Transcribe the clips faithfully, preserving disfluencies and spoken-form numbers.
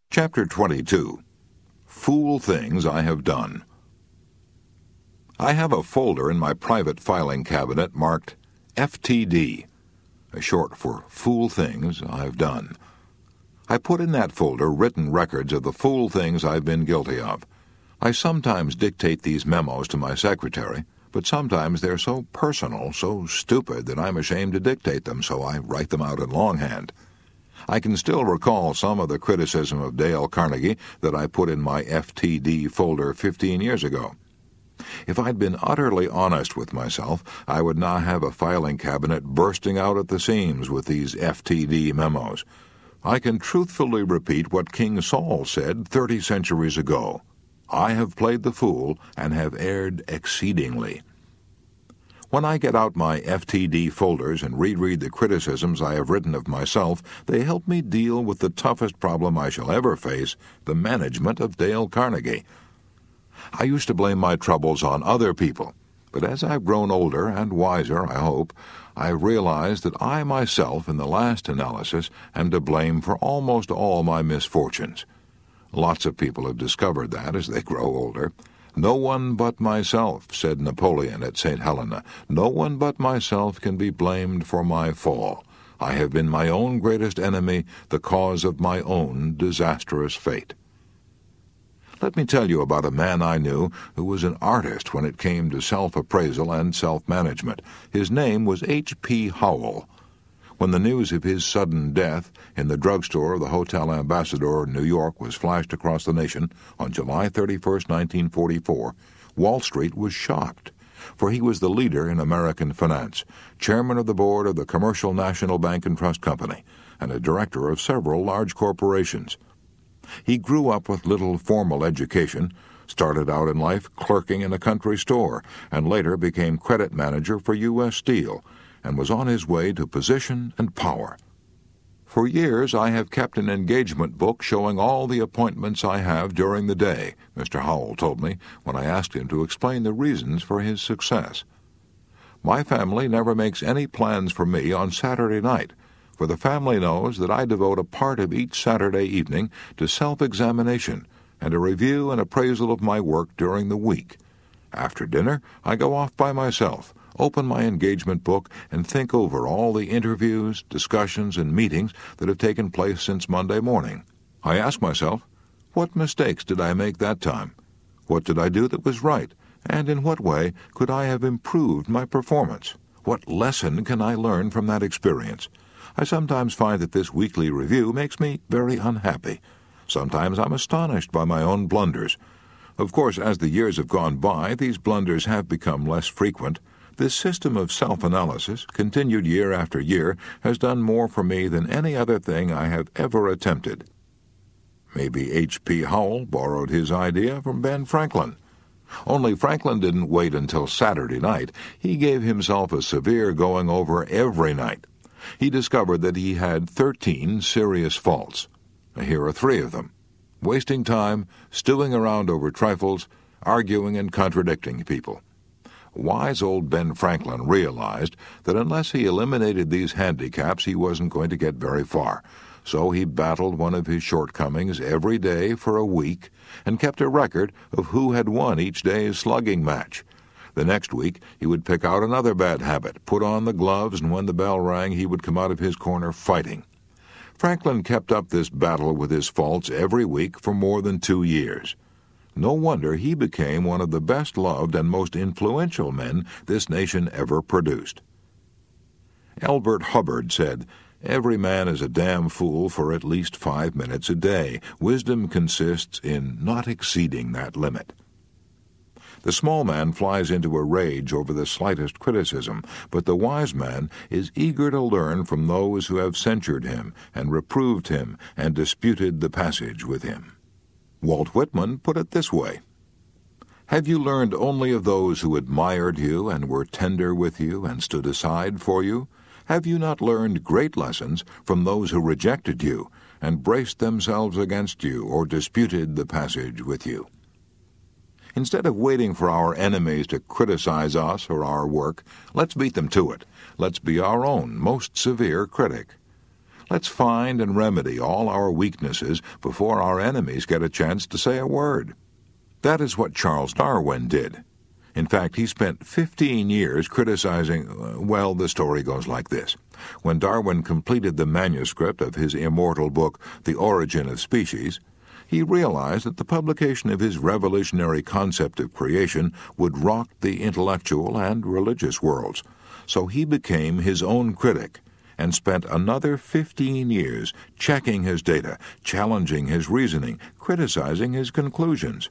Chapter twenty-two. Fool Things I Have Done. I have a folder in my private filing cabinet marked F T D, short for Fool Things I've Done. I put in that folder written records of the fool things I've been guilty of. I sometimes dictate these memos to my secretary, but sometimes they're so personal, so stupid, that I'm ashamed to dictate them, so I write them out in longhand. I can still recall some of the criticism of Dale Carnegie that I put in my F T D folder fifteen years ago. If I'd been utterly honest with myself, I would now have a filing cabinet bursting out at the seams with these F T D memos. I can truthfully repeat what King Saul said thirty centuries ago. I have played the fool and have erred exceedingly. When I get out my F T D folders and reread the criticisms I have written of myself, they help me deal with the toughest problem I shall ever face, the management of Dale Carnegie. I used to blame my troubles on other people, but as I've grown older and wiser, I hope, I realize that I myself, in the last analysis, am to blame for almost all my misfortunes. Lots of people have discovered that as they grow older. "No one but myself," said Napoleon at Saint Helena, "no one but myself can be blamed for my fall. I have been my own greatest enemy, the cause of my own disastrous fate." Let me tell you about a man I knew who was an artist when it came to self-appraisal and self-management. His name was H P Howell. When the news of his sudden death in the drugstore of the Hotel Ambassador in New York was flashed across the nation on July thirty-first, nineteen forty-four, Wall Street was shocked, for he was the leader in American finance, chairman of the board of the Commercial National Bank and Trust Company, and a director of several large corporations. He grew up with little formal education, started out in life clerking in a country store, and later became credit manager for U S Steel, and was on his way to position and power. "For years I have kept an engagement book showing all the appointments I have during the day," Mister Howell told me when I asked him to explain the reasons for his success. "My family never makes any plans for me on Saturday night, for the family knows that I devote a part of each Saturday evening to self-examination and a review and appraisal of my work during the week. After dinner, I go off by myself, open my engagement book, and think over all the interviews, discussions, and meetings that have taken place since Monday morning. I ask myself, what mistakes did I make that time? What did I do that was right? And in what way could I have improved my performance? What lesson can I learn from that experience? I sometimes find that this weekly review makes me very unhappy. Sometimes I'm astonished by my own blunders. Of course, as the years have gone by, these blunders have become less frequent. This system of self-analysis, continued year after year, has done more for me than any other thing I have ever attempted." Maybe H P Howell borrowed his idea from Ben Franklin. Only Franklin didn't wait until Saturday night. He gave himself a severe going-over every night. He discovered that he had thirteen serious faults. Here are three of them: wasting time, stewing around over trifles, arguing and contradicting people. Wise old Ben Franklin realized that unless he eliminated these handicaps, he wasn't going to get very far. So he battled one of his shortcomings every day for a week and kept a record of who had won each day's slugging match. The next week, he would pick out another bad habit, put on the gloves, and when the bell rang, he would come out of his corner fighting. Franklin kept up this battle with his faults every week for more than two years. No wonder he became one of the best-loved and most influential men this nation ever produced. Elbert Hubbard said, "Every man is a damn fool for at least five minutes a day. Wisdom consists in not exceeding that limit." The small man flies into a rage over the slightest criticism, but the wise man is eager to learn from those who have censured him and reproved him and disputed the passage with him. Walt Whitman put it this way: "Have you learned only of those who admired you and were tender with you and stood aside for you? Have you not learned great lessons from those who rejected you and braced themselves against you or disputed the passage with you?" Instead of waiting for our enemies to criticize us or our work, let's beat them to it. Let's be our own most severe critic. Let's find and remedy all our weaknesses before our enemies get a chance to say a word. That is what Charles Darwin did. In fact, he spent fifteen years criticizing, well, the story goes like this. When Darwin completed the manuscript of his immortal book, The Origin of Species, he realized that the publication of his revolutionary concept of creation would rock the intellectual and religious worlds. So he became his own critic and spent another fifteen years checking his data, challenging his reasoning, criticizing his conclusions.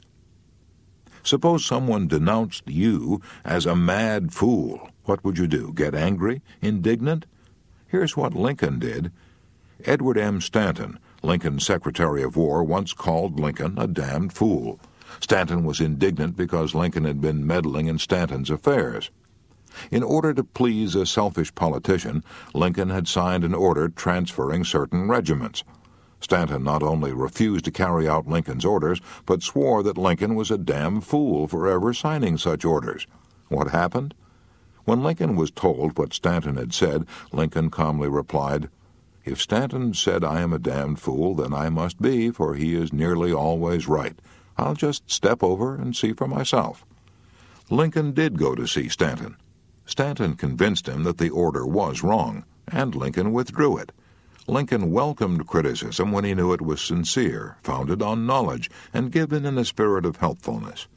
Suppose someone denounced you as a mad fool. What would you do? Get angry? Indignant? Here's what Lincoln did. Edward M. Stanton, Lincoln's Secretary of War, once called Lincoln a damned fool. Stanton was indignant because Lincoln had been meddling in Stanton's affairs. In order to please a selfish politician, Lincoln had signed an order transferring certain regiments. Stanton not only refused to carry out Lincoln's orders, but swore that Lincoln was a damn fool for ever signing such orders. What happened? When Lincoln was told what Stanton had said, Lincoln calmly replied, "If Stanton said I am a damned fool, then I must be, for he is nearly always right. I'll just step over and see for myself." Lincoln did go to see Stanton. Stanton convinced him that the order was wrong, and Lincoln withdrew it. Lincoln welcomed criticism when he knew it was sincere, founded on knowledge, and given in a spirit of helpfulness.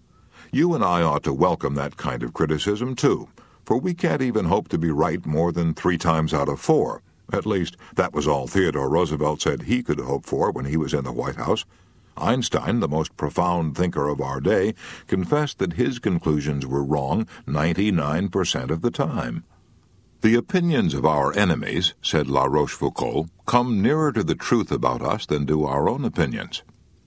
You and I ought to welcome that kind of criticism, too, for we can't even hope to be right more than three times out of four. At least, that was all Theodore Roosevelt said he could hope for when he was in the White House. Einstein, the most profound thinker of our day, confessed that his conclusions were wrong ninety-nine percent of the time. The opinions of our enemies, said La Rochefoucauld, come nearer to the truth about us than do our own opinions.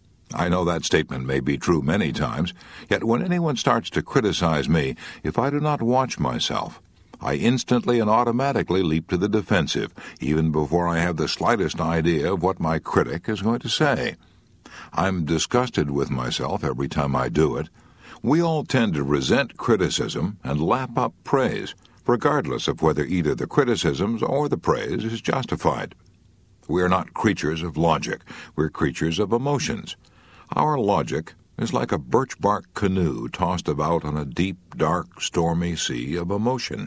I know that statement may be true many times, yet when anyone starts to criticize me, if I do not watch myself, I instantly and automatically leap to the defensive, even before I have the slightest idea of what my critic is going to say. I'm disgusted with myself every time I do it. We all tend to resent criticism and lap up praise, regardless of whether either the criticisms or the praise is justified. We are not creatures of logic. We're creatures of emotions. Our logic is like a birch bark canoe tossed about on a deep, dark, stormy sea of emotion.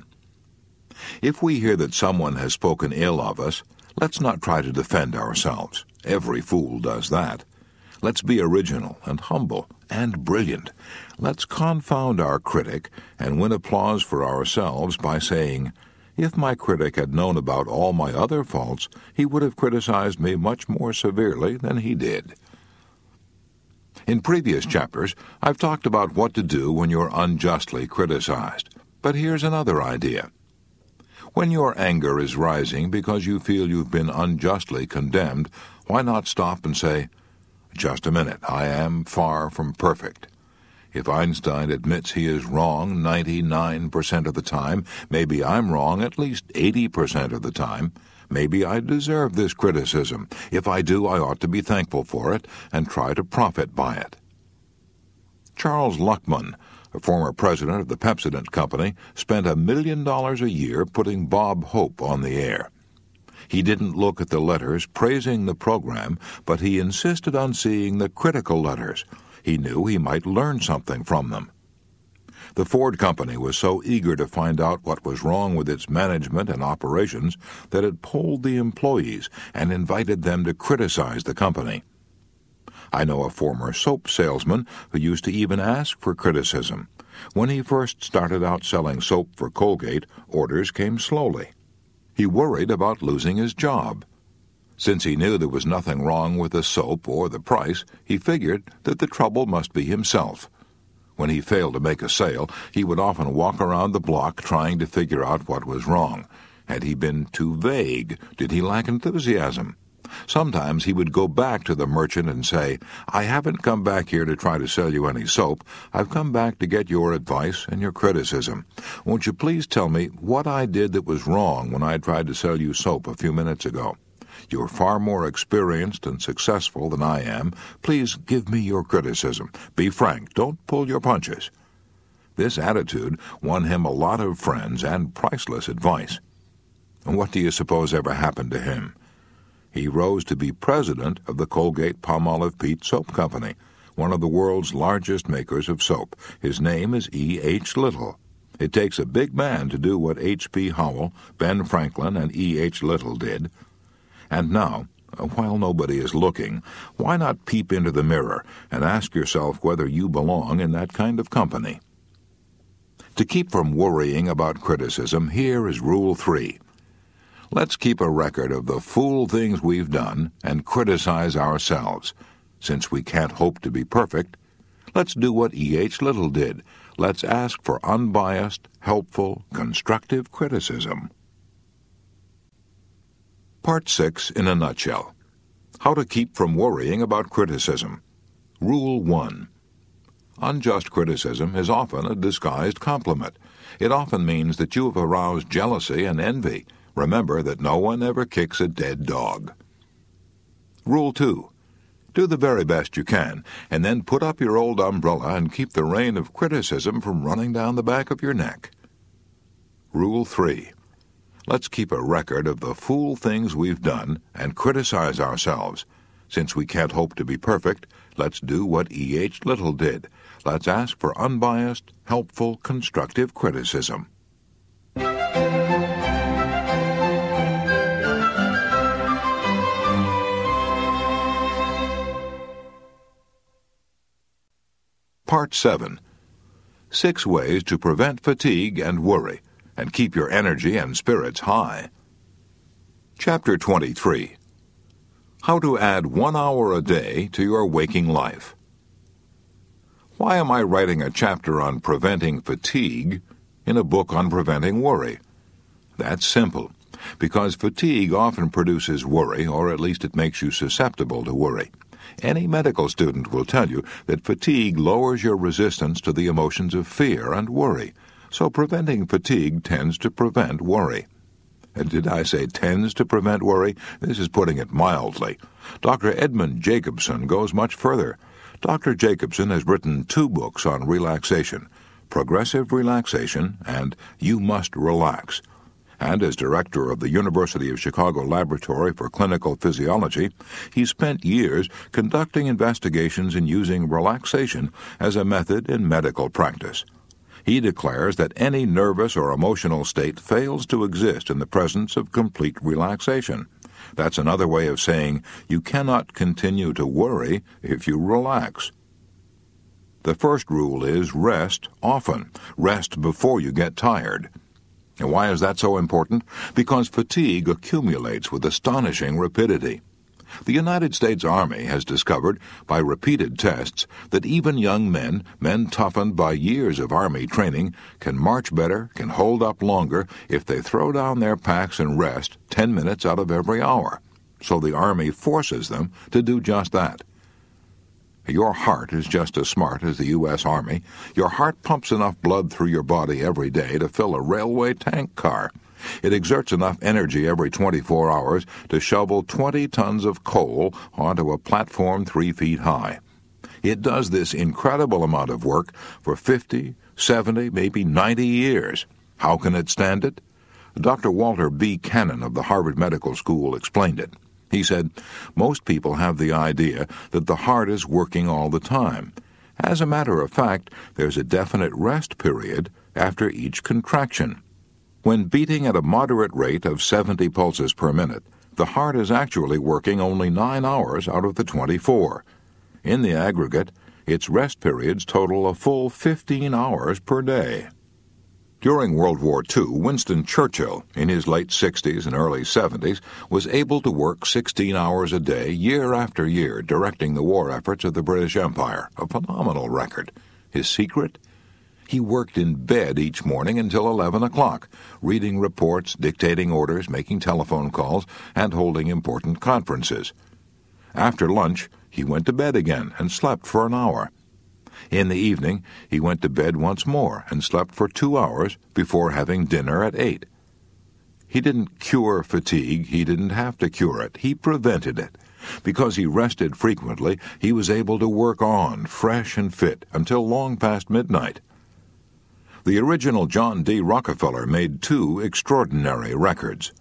If we hear that someone has spoken ill of us, let's not try to defend ourselves. Every fool does that. Let's be original and humble and brilliant. Let's confound our critic and win applause for ourselves by saying, "If my critic had known about all my other faults, he would have criticized me much more severely than he did." In previous chapters, I've talked about what to do when you're unjustly criticized. But here's another idea. When your anger is rising because you feel you've been unjustly condemned, why not stop and say, "Just a minute, I am far from perfect. If Einstein admits he is wrong ninety-nine percent of the time, maybe I'm wrong at least eighty percent of the time. Maybe I deserve this criticism. If I do, I ought to be thankful for it and try to profit by it." Charles Luckman, a former president of the Pepsodent Company, spent a million dollars a year putting Bob Hope on the air. He didn't look at the letters praising the program, but he insisted on seeing the critical letters. He knew he might learn something from them. The Ford Company was so eager to find out what was wrong with its management and operations that it polled the employees and invited them to criticize the company. I know a former soap salesman who used to even ask for criticism. When he first started out selling soap for Colgate, orders came slowly. He worried about losing his job. Since he knew there was nothing wrong with the soap or the price, he figured that the trouble must be himself. When he failed to make a sale, he would often walk around the block trying to figure out what was wrong. Had he been too vague? Did he lack enthusiasm? Sometimes he would go back to the merchant and say, "I haven't come back here to try to sell you any soap. I've come back to get your advice and your criticism. Won't you please tell me what I did that was wrong when I tried to sell you soap a few minutes ago? You're far more experienced and successful than I am. Please give me your criticism. Be frank. Don't pull your punches." This attitude won him a lot of friends and priceless advice. And what do you suppose ever happened to him? He rose to be president of the Colgate-Palmolive Peet Soap Company, one of the world's largest makers of soap. His name is E H. Little. It takes a big man to do what H P. Howell, Ben Franklin, and E H. Little did. And now, while nobody is looking, why not peep into the mirror and ask yourself whether you belong in that kind of company? To keep from worrying about criticism, here is Rule three. Let's keep a record of the fool things we've done and criticize ourselves. Since we can't hope to be perfect, let's do what E H. Little did. Let's ask for unbiased, helpful, constructive criticism. Part six in a nutshell. How to keep from worrying about criticism. Rule one. Unjust criticism is often a disguised compliment. It often means that you have aroused jealousy and envy. Remember that no one ever kicks a dead dog. Rule two. Do the very best you can, and then put up your old umbrella and keep the rain of criticism from running down the back of your neck. Rule three. Let's keep a record of the fool things we've done and criticize ourselves. Since we can't hope to be perfect, let's do what E H. Little did. Let's ask for unbiased, helpful, constructive criticism. Part seven. Six ways to prevent fatigue and worry, and keep your energy and spirits high. Chapter twenty-three. How to add one hour a day to your waking life. Why am I writing a chapter on preventing fatigue in a book on preventing worry? That's simple, because fatigue often produces worry, or at least it makes you susceptible to worry. Any medical student will tell you that fatigue lowers your resistance to the emotions of fear and worry, so preventing fatigue tends to prevent worry. And did I say tends to prevent worry? This is putting it mildly. Doctor Edmund Jacobson goes much further. Doctor Jacobson has written two books on relaxation, Progressive Relaxation and You Must Relax. And as director of the University of Chicago Laboratory for Clinical Physiology, he spent years conducting investigations in using relaxation as a method in medical practice. He declares that any nervous or emotional state fails to exist in the presence of complete relaxation. That's another way of saying you cannot continue to worry if you relax. The first rule is rest often. Rest before you get tired. And why is that so important? Because fatigue accumulates with astonishing rapidity. The United States Army has discovered, by repeated tests, that even young men, men toughened by years of Army training, can march better, can hold up longer, if they throw down their packs and rest ten minutes out of every hour. So the Army forces them to do just that. Your heart is just as smart as the U S Army. Your heart pumps enough blood through your body every day to fill a railway tank car. It exerts enough energy every twenty-four hours to shovel twenty tons of coal onto a platform three feet high. It does this incredible amount of work for fifty, seventy, maybe ninety years. How can it stand it? Doctor Walter B. Cannon of the Harvard Medical School explained it. He said, most people have the idea that the heart is working all the time. As a matter of fact, there's a definite rest period after each contraction. When beating at a moderate rate of seventy pulses per minute, the heart is actually working only nine hours out of the twenty-four. In the aggregate, its rest periods total a full fifteen hours per day. During World War Two, Winston Churchill, in his late sixties and early seventies, was able to work sixteen hours a day, year after year, directing the war efforts of the British Empire, a phenomenal record. His secret? He worked in bed each morning until eleven o'clock, reading reports, dictating orders, making telephone calls, and holding important conferences. After lunch, he went to bed again and slept for an hour. In the evening, he went to bed once more and slept for two hours before having dinner at eight. He didn't cure fatigue. He didn't have to cure it. He prevented it. Because he rested frequently, he was able to work on, fresh and fit, until long past midnight. The original John D. Rockefeller made two extraordinary records.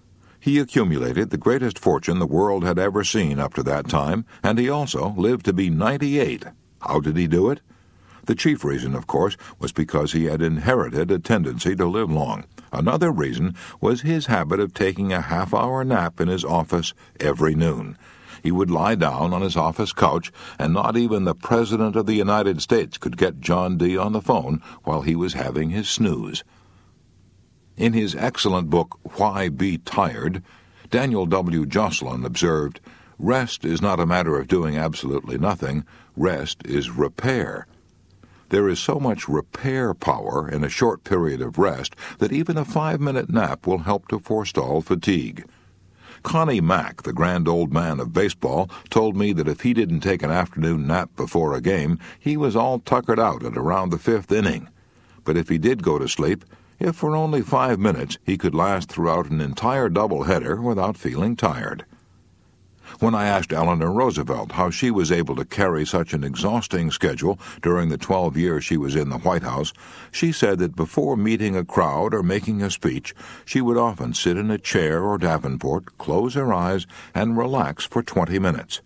He accumulated the greatest fortune the world had ever seen up to that time, and he also lived to be ninety-eight. How did he do it? The chief reason, of course, was because he had inherited a tendency to live long. Another reason was his habit of taking a half-hour nap in his office every noon. He would lie down on his office couch, and not even the President of the United States could get John D. on the phone while he was having his snooze. In his excellent book, Why Be Tired, Daniel W. Joslin observed, "Rest is not a matter of doing absolutely nothing. Rest is repair. There is so much repair power in a short period of rest that even a five-minute nap will help to forestall fatigue." Connie Mack, the grand old man of baseball, told me that if he didn't take an afternoon nap before a game, he was all tuckered out at around the fifth inning. But if he did go to sleep, if for only five minutes, he could last throughout an entire doubleheader without feeling tired. When I asked Eleanor Roosevelt how she was able to carry such an exhausting schedule during the twelve years she was in the White House, she said that before meeting a crowd or making a speech, she would often sit in a chair or davenport, close her eyes, and relax for twenty minutes.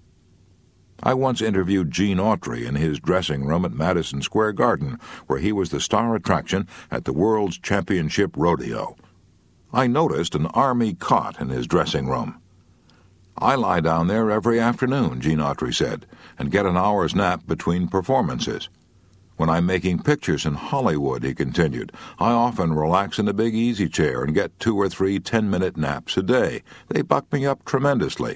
I once interviewed Gene Autry in his dressing room at Madison Square Garden, where he was the star attraction at the World's Championship Rodeo. I noticed an army cot in his dressing room. "I lie down there every afternoon," Gene Autry said, "and get an hour's nap between performances. When I'm making pictures in Hollywood," he continued, "I often relax in a big easy chair and get two or three ten-minute naps a day. They buck me up tremendously."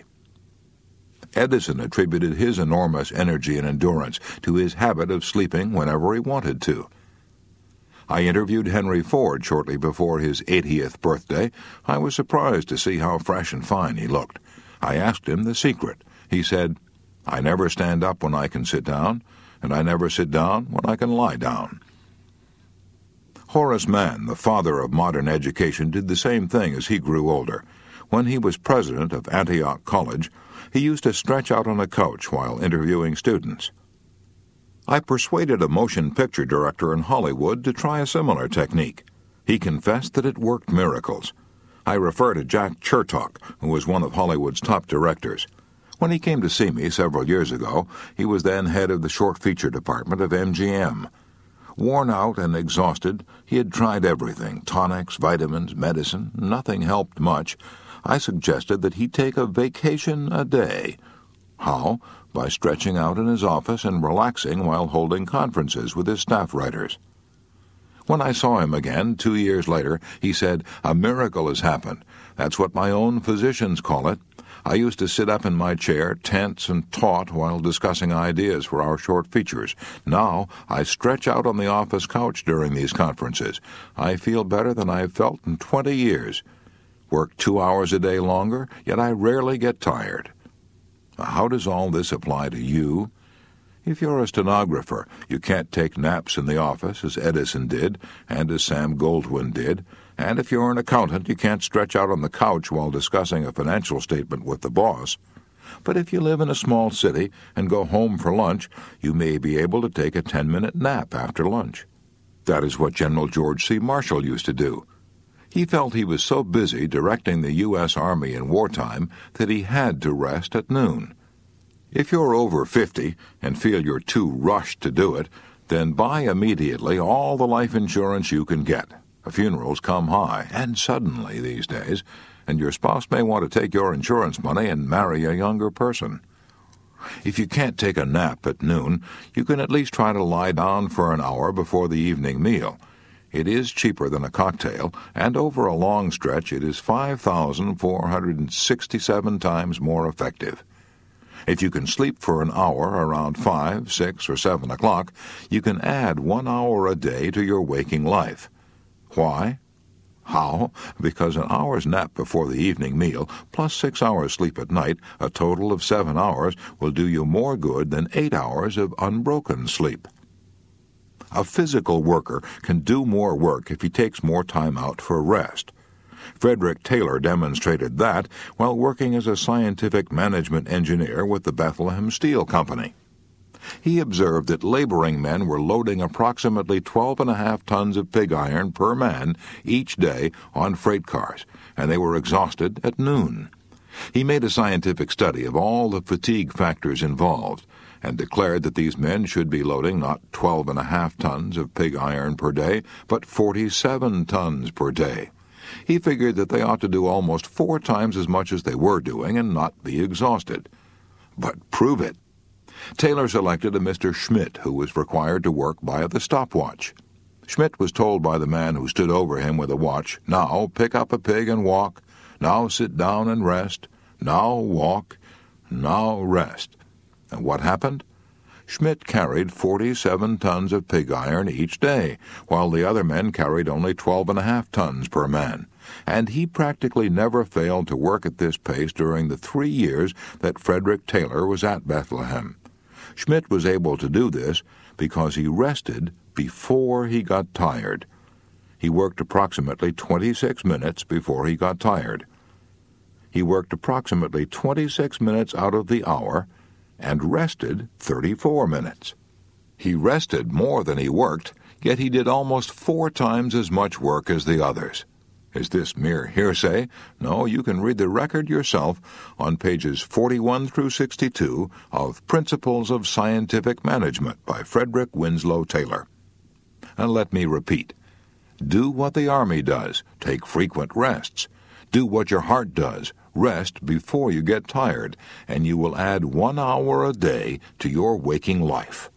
Edison attributed his enormous energy and endurance to his habit of sleeping whenever he wanted to. I interviewed Henry Ford shortly before his eightieth birthday. I was surprised to see how fresh and fine he looked. I asked him the secret. He said, "I never stand up when I can sit down, and I never sit down when I can lie down." Horace Mann, the father of modern education, did the same thing as he grew older. When he was president of Antioch College, he used to stretch out on a couch while interviewing students. I persuaded a motion picture director in Hollywood to try a similar technique. He confessed that it worked miracles. I refer to Jack Chertok, who was one of Hollywood's top directors. When he came to see me several years ago, he was then head of the short feature department of M G M. Worn out and exhausted, he had tried everything, tonics, vitamins, medicine. Nothing helped much. I suggested that he take a vacation a day. How? By stretching out in his office and relaxing while holding conferences with his staff writers. When I saw him again, two years later, he said, "A miracle has happened. That's what my own physicians call it. I used to sit up in my chair, tense and taut, while discussing ideas for our short features. Now I stretch out on the office couch during these conferences. I feel better than I've felt in twenty years. Work two hours a day longer, yet I rarely get tired." How does all this apply to you? If you're a stenographer, you can't take naps in the office, as Edison did, and as Sam Goldwyn did, and if you're an accountant, you can't stretch out on the couch while discussing a financial statement with the boss. But if you live in a small city and go home for lunch, you may be able to take a ten-minute nap after lunch. That is what General George C. Marshall used to do. He felt he was so busy directing the U S Army in wartime that he had to rest at noon. If you're over fifty and feel you're too rushed to do it, then buy immediately all the life insurance you can get. Funerals come high, and suddenly these days, and your spouse may want to take your insurance money and marry a younger person. If you can't take a nap at noon, you can at least try to lie down for an hour before the evening meal. It is cheaper than a cocktail, and over a long stretch it is five thousand four hundred sixty-seven times more effective. If you can sleep for an hour around five, six, or seven o'clock, you can add one hour a day to your waking life. Why? How? Because an hour's nap before the evening meal, plus six hours sleep at night, a total of seven hours, will do you more good than eight hours of unbroken sleep. A physical worker can do more work if he takes more time out for rest. Frederick Taylor demonstrated that while working as a scientific management engineer with the Bethlehem Steel Company. He observed that laboring men were loading approximately twelve and a half tons of pig iron per man each day on freight cars, and they were exhausted at noon. He made a scientific study of all the fatigue factors involved and declared that these men should be loading not twelve and a half tons of pig iron per day, but forty-seven tons per day. He figured that they ought to do almost four times as much as they were doing and not be exhausted. But prove it. Taylor selected a Mister Schmidt, who was required to work by the stopwatch. Schmidt was told by the man who stood over him with a watch, "Now pick up a pig and walk. Now sit down and rest. Now walk. Now rest." And what happened? Schmidt carried forty-seven tons of pig iron each day, while the other men carried only twelve and a half tons per man. And he practically never failed to work at this pace during the three years that Frederick Taylor was at Bethlehem. Schmidt was able to do this because he rested before he got tired. He worked approximately twenty-six minutes before he got tired. He worked approximately twenty-six minutes out of the hour and rested thirty-four minutes. He rested more than he worked, yet he did almost four times as much work as the others. Is this mere hearsay? No, you can read the record yourself on pages forty-one through sixty-two of Principles of Scientific Management by Frederick Winslow Taylor. And let me repeat. Do what the Army does. Take frequent rests. Do what your heart does. Rest before you get tired, and you will add one hour a day to your waking life.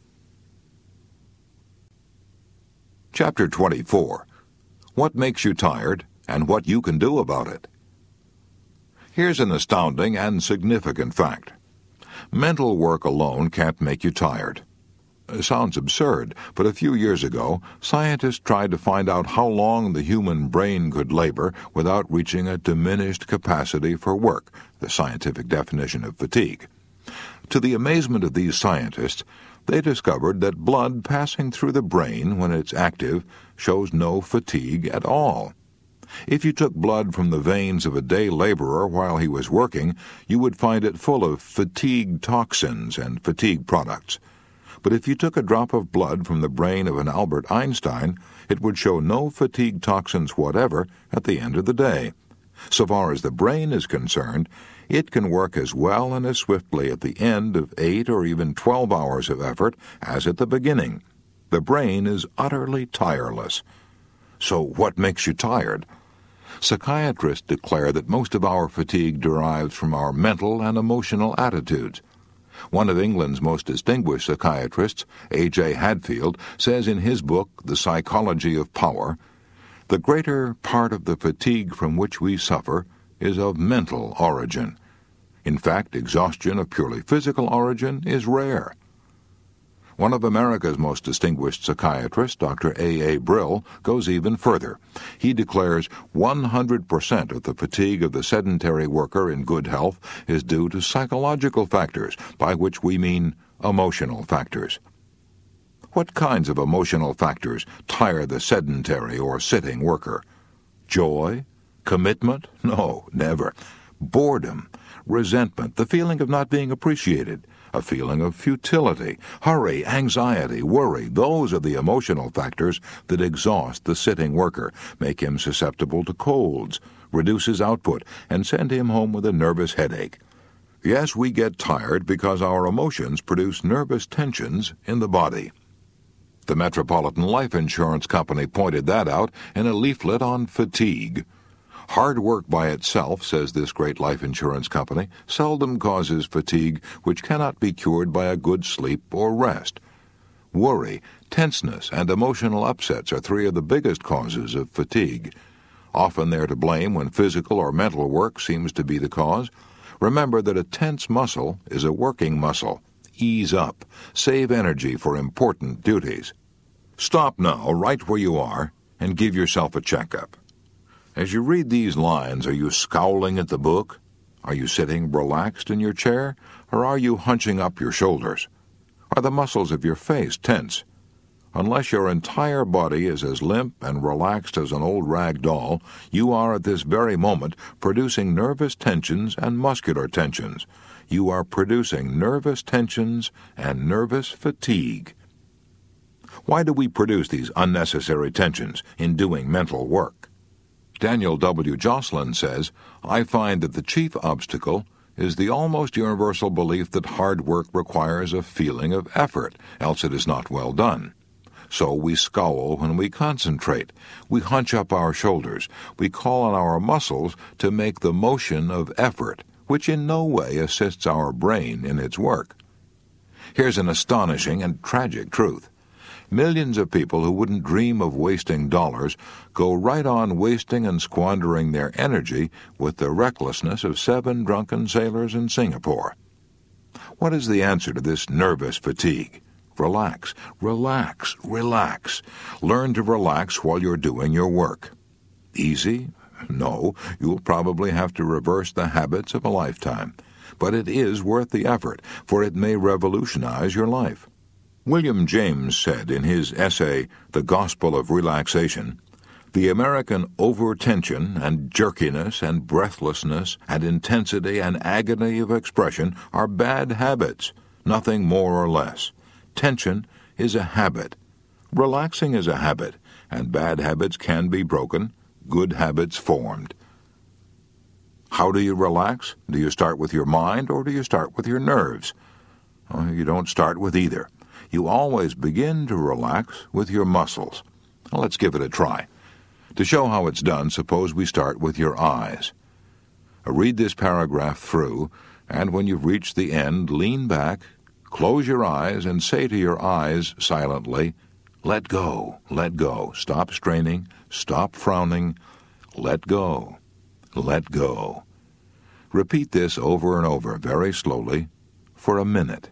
Chapter twenty-four. What makes you tired, and what you can do about it. Here's an astounding and significant fact. Mental work alone can't make you tired. It sounds absurd, but a few years ago, scientists tried to find out how long the human brain could labor without reaching a diminished capacity for work, the scientific definition of fatigue. To the amazement of these scientists, they discovered that blood passing through the brain when it's active shows no fatigue at all. If you took blood from the veins of a day laborer while he was working, you would find it full of fatigue toxins and fatigue products. But if you took a drop of blood from the brain of an Albert Einstein, it would show no fatigue toxins whatever at the end of the day. So far as the brain is concerned, it can work as well and as swiftly at the end of eight or even twelve hours of effort as at the beginning. The brain is utterly tireless. So what makes you tired? Psychiatrists declare that most of our fatigue derives from our mental and emotional attitudes. One of England's most distinguished psychiatrists, A J Hadfield, says in his book, The Psychology of Power, "The greater part of the fatigue from which we suffer is of mental origin. In fact, exhaustion of purely physical origin is rare." One of America's most distinguished psychiatrists, Doctor A A Brill, goes even further. He declares one hundred percent of the fatigue of the sedentary worker in good health is due to psychological factors, by which we mean emotional factors. What kinds of emotional factors tire the sedentary or sitting worker? Joy? Commitment? No, never. Boredom, resentment, the feeling of not being appreciated, a feeling of futility, hurry, anxiety, worry. Those are the emotional factors that exhaust the sitting worker, make him susceptible to colds, reduce his output, and send him home with a nervous headache. Yes, we get tired because our emotions produce nervous tensions in the body. The Metropolitan Life Insurance Company pointed that out in a leaflet on fatigue. Hard work by itself, says this great life insurance company, seldom causes fatigue which cannot be cured by a good sleep or rest. Worry, tenseness, and emotional upsets are three of the biggest causes of fatigue. Often they're to blame when physical or mental work seems to be the cause. Remember that a tense muscle is a working muscle. Ease up. Save energy for important duties. Stop now, right where you are, and give yourself a checkup. As you read these lines, are you scowling at the book? Are you sitting relaxed in your chair, or are you hunching up your shoulders? Are the muscles of your face tense? Unless your entire body is as limp and relaxed as an old rag doll, you are at this very moment producing nervous tensions and muscular tensions. you are producing nervous tensions and nervous fatigue. Why do we produce these unnecessary tensions in doing mental work? Daniel W. Jocelyn says, I find that the chief obstacle is the almost universal belief that hard work requires a feeling of effort, else it is not well done. So we scowl when we concentrate. We hunch up our shoulders. We call on our muscles to make the motion of effort, which in no way assists our brain in its work. Here's an astonishing and tragic truth. Millions of people who wouldn't dream of wasting dollars go right on wasting and squandering their energy with the recklessness of seven drunken sailors in Singapore. What is the answer to this nervous fatigue? Relax, relax, relax. Learn to relax while you're doing your work. Easy? No, you'll probably have to reverse the habits of a lifetime. But it is worth the effort, for it may revolutionize your life. William James said in his essay, The Gospel of Relaxation, the American over-tension and jerkiness and breathlessness and intensity and agony of expression are bad habits, nothing more or less. Tension is a habit. Relaxing is a habit, and bad habits can be broken, good habits formed. How do you relax? Do you start with your mind or do you start with your nerves? Well, you don't start with either. You always begin to relax with your muscles. Well, let's give it a try. To show how it's done, suppose we start with your eyes. Read this paragraph through, and when you've reached the end, lean back, close your eyes, and say to your eyes silently, let go, let go. Stop straining, stop frowning, let go, let go. Repeat this over and over, very slowly, for a minute.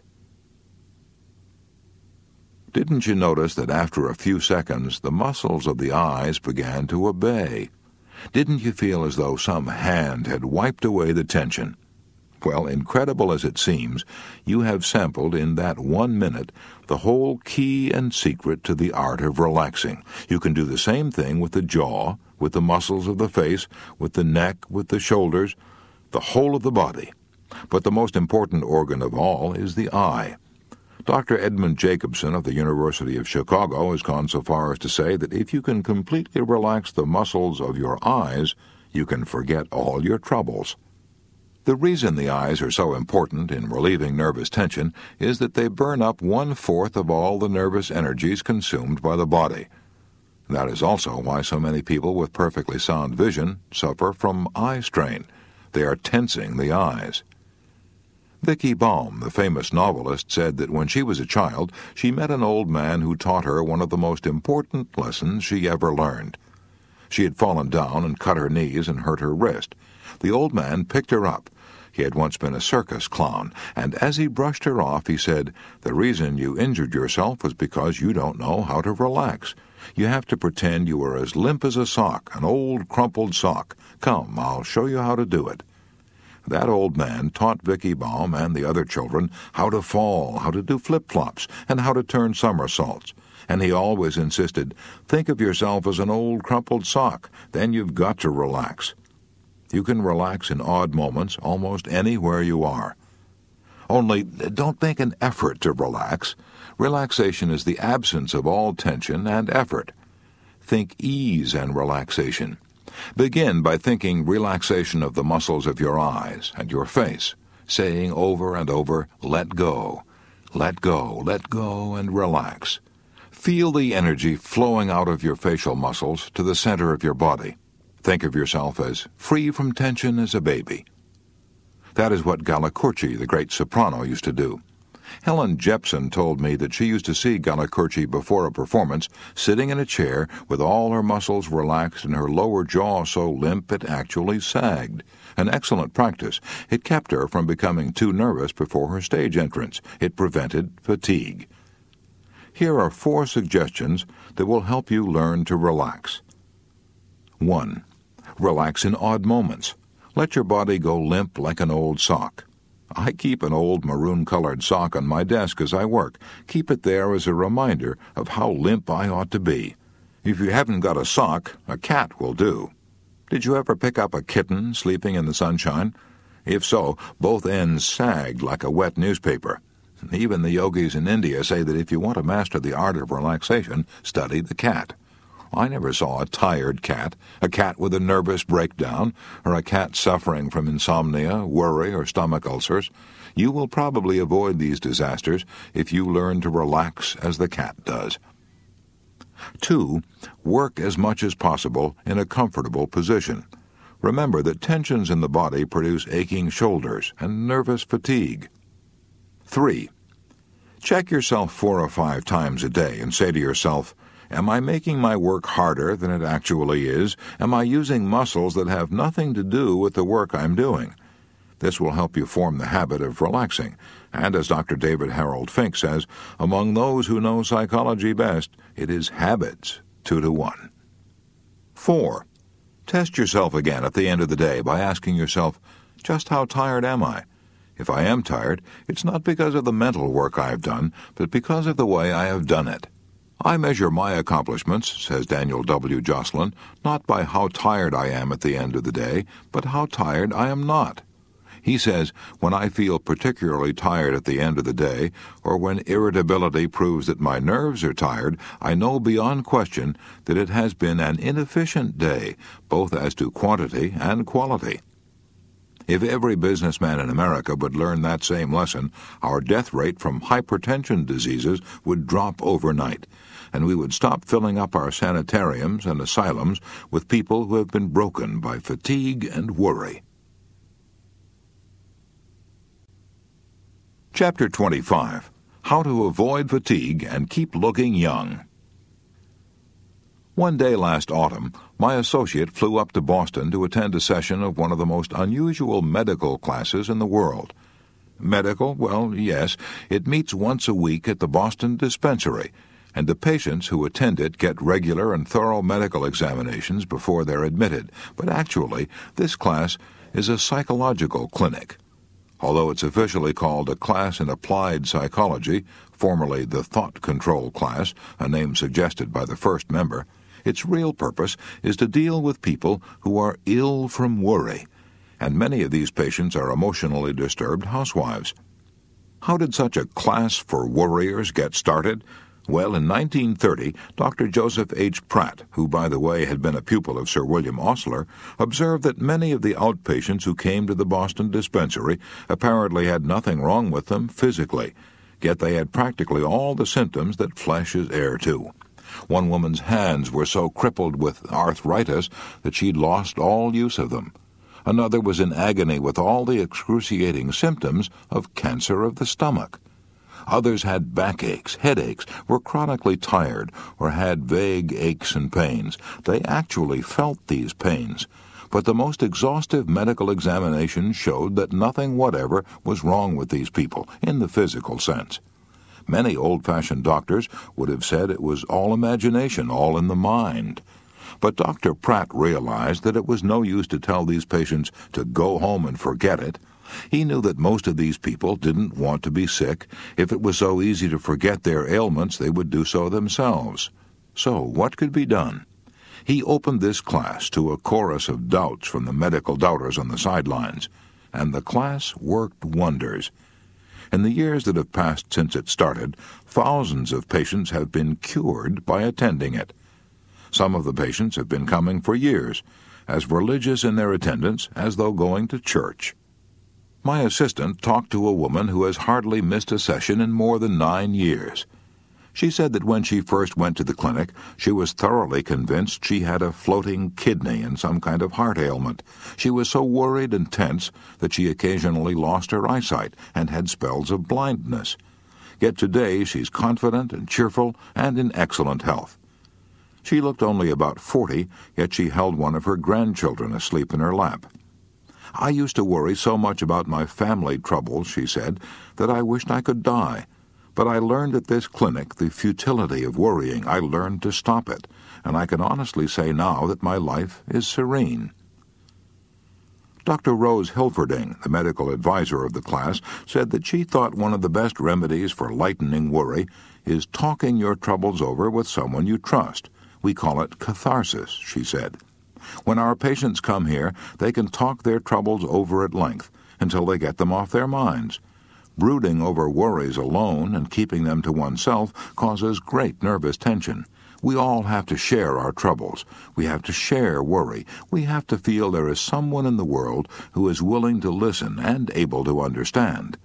Didn't you notice that after a few seconds the muscles of the eyes began to obey? Didn't you feel as though some hand had wiped away the tension? Well, incredible as it seems, you have sampled in that one minute the whole key and secret to the art of relaxing. You can do the same thing with the jaw, with the muscles of the face, with the neck, with the shoulders, the whole of the body. But the most important organ of all is the eye. Doctor Edmund Jacobson of the University of Chicago has gone so far as to say that if you can completely relax the muscles of your eyes, you can forget all your troubles. The reason the eyes are so important in relieving nervous tension is that they burn up one-fourth of all the nervous energies consumed by the body. That is also why so many people with perfectly sound vision suffer from eye strain. They are tensing the eyes. Vicki Baum, the famous novelist, said that when she was a child, she met an old man who taught her one of the most important lessons she ever learned. She had fallen down and cut her knees and hurt her wrist. The old man picked her up. He had once been a circus clown, and as he brushed her off, he said, "The reason you injured yourself was because you don't know how to relax. You have to pretend you are as limp as a sock, an old crumpled sock. Come, I'll show you how to do it." That old man taught Vicki Baum and the other children how to fall, how to do flip-flops, and how to turn somersaults. And he always insisted, think of yourself as an old crumpled sock, then you've got to relax. You can relax in odd moments almost anywhere you are. Only don't make an effort to relax. Relaxation is the absence of all tension and effort. Think ease and relaxation. Begin by thinking relaxation of the muscles of your eyes and your face, saying over and over, let go, let go, let go, and relax. Feel the energy flowing out of your facial muscles to the center of your body. Think of yourself as free from tension as a baby. That is what Galli-Curci, the great soprano, used to do. Helen Jepson told me that she used to see Galli-Curci before a performance, sitting in a chair with all her muscles relaxed and her lower jaw so limp it actually sagged. An excellent practice. It kept her from becoming too nervous before her stage entrance. It prevented fatigue. Here are four suggestions that will help you learn to relax. One. Relax in odd moments. Let your body go limp like an old sock. I keep an old maroon-colored sock on my desk as I work. Keep it there as a reminder of how limp I ought to be. If you haven't got a sock, a cat will do. Did you ever pick up a kitten sleeping in the sunshine? If so, both ends sagged like a wet newspaper. Even the yogis in India say that if you want to master the art of relaxation, study the cat. I never saw a tired cat, a cat with a nervous breakdown, or a cat suffering from insomnia, worry, or stomach ulcers. You will probably avoid these disasters if you learn to relax as the cat does. Two, work as much as possible in a comfortable position. Remember that tensions in the body produce aching shoulders and nervous fatigue. Three, check yourself four or five times a day and say to yourself, am I making my work harder than it actually is? Am I using muscles that have nothing to do with the work I'm doing? This will help you form the habit of relaxing, and as Doctor David Harold Fink says, among those who know psychology best, it is habits, two to one. Four, test yourself again at the end of the day by asking yourself, just how tired am I? If I am tired, it's not because of the mental work I've done, but because of the way I have done it. I measure my accomplishments, says Daniel W. Jocelyn, not by how tired I am at the end of the day, but how tired I am not. He says, when I feel particularly tired at the end of the day, or when irritability proves that my nerves are tired, I know beyond question that it has been an inefficient day, both as to quantity and quality. If every businessman in America would learn that same lesson, our death rate from hypertension diseases would drop overnight, and we would stop filling up our sanitariums and asylums with people who have been broken by fatigue and worry. Chapter twenty-five. How to Avoid Fatigue and Keep Looking Young. One day last autumn, my associate flew up to Boston to attend a session of one of the most unusual medical classes in the world. Medical? Well, yes, it meets once a week at the Boston Dispensary, and the patients who attend it get regular and thorough medical examinations before they're admitted. But actually, this class is a psychological clinic. Although it's officially called a class in applied psychology, formerly the thought control class, a name suggested by the first member, its real purpose is to deal with people who are ill from worry, and many of these patients are emotionally disturbed housewives. How did such a class for worriers get started? Well, in nineteen thirty, Doctor Joseph H. Pratt, who, by the way, had been a pupil of Sir William Osler, observed that many of the outpatients who came to the Boston Dispensary apparently had nothing wrong with them physically, yet they had practically all the symptoms that flesh is heir to. One woman's hands were so crippled with arthritis that she'd lost all use of them. Another was in agony with all the excruciating symptoms of cancer of the stomach. Others had backaches, headaches, were chronically tired, or had vague aches and pains. They actually felt these pains, but the most exhaustive medical examination showed that nothing whatever was wrong with these people, in the physical sense. Many old-fashioned doctors would have said it was all imagination, all in the mind. But Doctor Pratt realized that it was no use to tell these patients to go home and forget it. He knew that most of these people didn't want to be sick. If it was so easy to forget their ailments, they would do so themselves. So, what could be done? He opened this class to a chorus of doubts from the medical doubters on the sidelines, and the class worked wonders. In the years that have passed since it started, thousands of patients have been cured by attending it. Some of the patients have been coming for years, as religious in their attendance as though going to church. My assistant talked to a woman who has hardly missed a session in more than nine years. She said that when she first went to the clinic, she was thoroughly convinced she had a floating kidney and some kind of heart ailment. She was so worried and tense that she occasionally lost her eyesight and had spells of blindness. Yet today she's confident and cheerful and in excellent health. She looked only about forty, yet she held one of her grandchildren asleep in her lap. I used to worry so much about my family troubles, she said, that I wished I could die. But I learned at this clinic the futility of worrying. I learned to stop it, and I can honestly say now that my life is serene. Doctor Rose Hilferding, the medical advisor of the class, said that she thought one of the best remedies for lightening worry is talking your troubles over with someone you trust. We call it catharsis, she said. When our patients come here, they can talk their troubles over at length, until they get them off their minds. Brooding over worries alone and keeping them to oneself causes great nervous tension. We all have to share our troubles. We have to share worry. We have to feel there is someone in the world who is willing to listen and able to understand.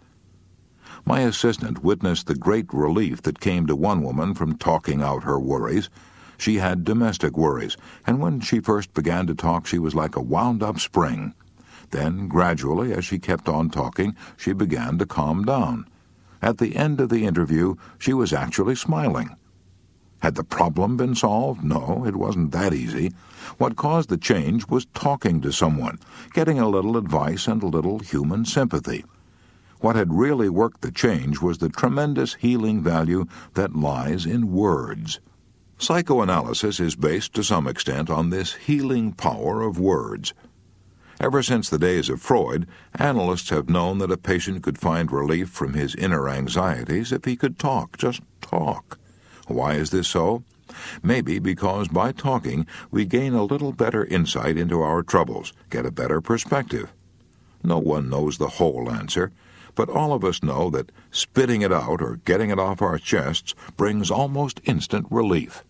My assistant witnessed the great relief that came to one woman from talking out her worries. She had domestic worries, and when she first began to talk, she was like a wound-up spring. Then, gradually, as she kept on talking, she began to calm down. At the end of the interview, she was actually smiling. Had the problem been solved? No, it wasn't that easy. What caused the change was talking to someone, getting a little advice and a little human sympathy. What had really worked the change was the tremendous healing value that lies in words. Psychoanalysis is based to some extent on this healing power of words. Ever since the days of Freud, analysts have known that a patient could find relief from his inner anxieties if he could talk, just talk. Why is this so? Maybe because by talking we gain a little better insight into our troubles, get a better perspective. No one knows the whole answer, but all of us know that spitting it out or getting it off our chests brings almost instant relief.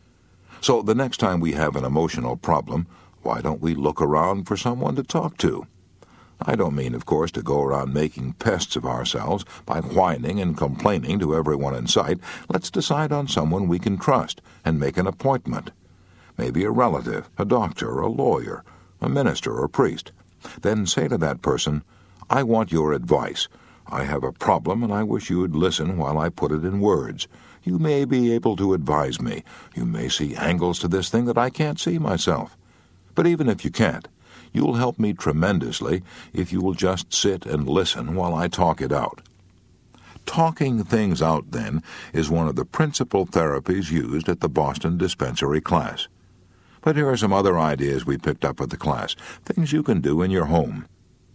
So the next time we have an emotional problem, why don't we look around for someone to talk to? I don't mean, of course, to go around making pests of ourselves by whining and complaining to everyone in sight. Let's decide on someone we can trust and make an appointment. Maybe a relative, a doctor, a lawyer, a minister or priest. Then say to that person, "I want your advice. I have a problem and I wish you would listen while I put it in words. You may be able to advise me. You may see angles to this thing that I can't see myself. But even if you can't, you'll help me tremendously if you will just sit and listen while I talk it out." Talking things out, then, is one of the principal therapies used at the Boston Dispensary class. But here are some other ideas we picked up at the class, things you can do in your home.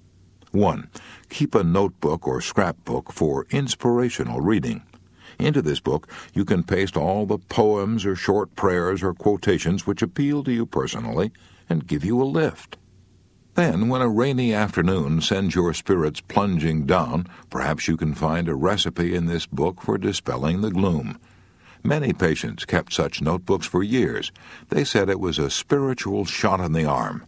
One, keep a notebook or scrapbook for inspirational reading. Into this book, you can paste all the poems or short prayers or quotations which appeal to you personally and give you a lift. Then, when a rainy afternoon sends your spirits plunging down, perhaps you can find a recipe in this book for dispelling the gloom. Many patients kept such notebooks for years. They said it was a spiritual shot in the arm.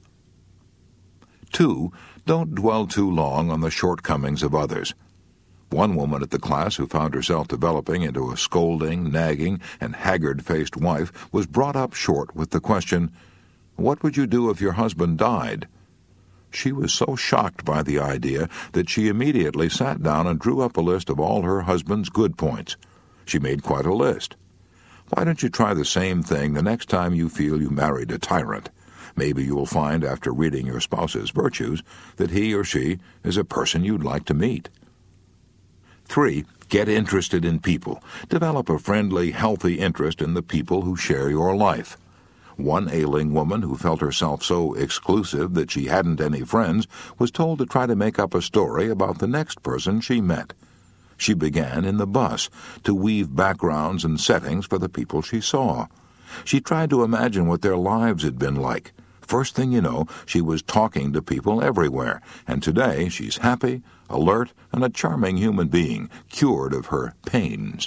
Two, don't dwell too long on the shortcomings of others. One woman at the class who found herself developing into a scolding, nagging, and haggard-faced wife was brought up short with the question, "What would you do if your husband died?" She was so shocked by the idea that she immediately sat down and drew up a list of all her husband's good points. She made quite a list. Why don't you try the same thing the next time you feel you married a tyrant? Maybe you will find, after reading your spouse's virtues, that he or she is a person you'd like to meet. Three, get interested in people. Develop a friendly, healthy interest in the people who share your life. One ailing woman who felt herself so exclusive that she hadn't any friends was told to try to make up a story about the next person she met. She began in the bus to weave backgrounds and settings for the people she saw. She tried to imagine what their lives had been like. First thing you know, she was talking to people everywhere, and today she's happy, alert, and a charming human being, cured of her pains.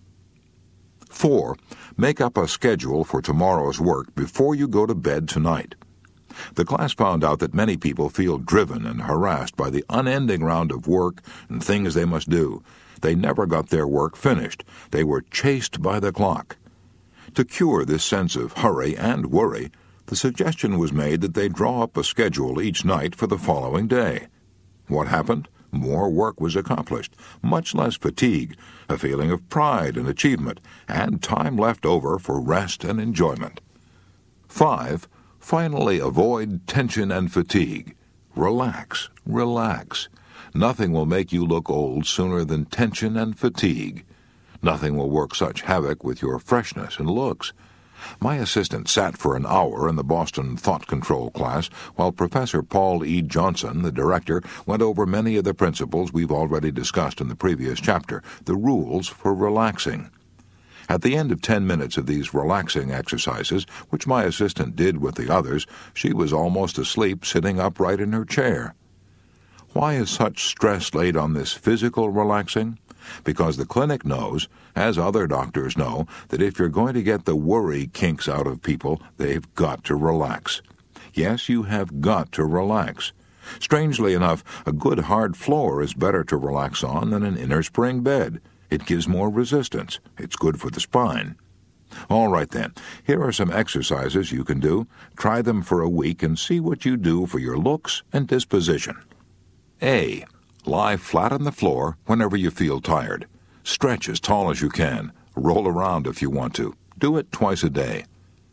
Four, make up a schedule for tomorrow's work before you go to bed tonight. The class found out that many people feel driven and harassed by the unending round of work and things they must do. They never got their work finished. They were chased by the clock. To cure this sense of hurry and worry, the suggestion was made that they draw up a schedule each night for the following day. What happened? More work was accomplished, much less fatigue, a feeling of pride and achievement, and time left over for rest and enjoyment. Five, finally avoid tension and fatigue. Relax, relax. Nothing will make you look old sooner than tension and fatigue. Nothing will work such havoc with your freshness and looks. My assistant sat for an hour in the Boston Thought Control class while Professor Paul E. Johnson, the director, went over many of the principles we've already discussed in the previous chapter, the rules for relaxing. At the end of ten minutes of these relaxing exercises, which my assistant did with the others, she was almost asleep sitting upright in her chair. Why is such stress laid on this physical relaxing? Because the clinic knows, as other doctors know, that if you're going to get the worry kinks out of people, they've got to relax. Yes, you have got to relax. Strangely enough, a good hard floor is better to relax on than an inner spring bed. It gives more resistance. It's good for the spine. All right then, here are some exercises you can do. Try them for a week and see what you do for your looks and disposition. A. Lie flat on the floor whenever you feel tired. Stretch as tall as you can. Roll around if you want to. Do it twice a day.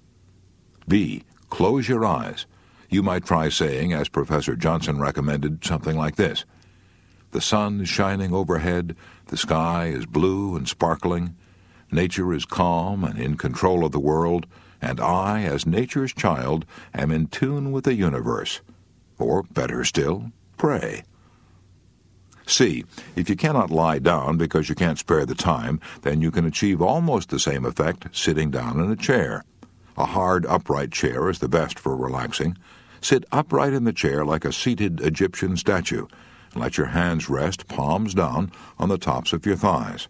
B. Close your eyes. You might try saying, as Professor Johnson recommended, something like this. The sun is shining overhead, the sky is blue and sparkling, nature is calm and in control of the world, and I, as nature's child, am in tune with the universe. Or, better still, pray. C. If you cannot lie down because you can't spare the time, then you can achieve almost the same effect sitting down in a chair. A hard, upright chair is the best for relaxing. Sit upright in the chair like a seated Egyptian statue, and let your hands rest, palms down, on the tops of your thighs.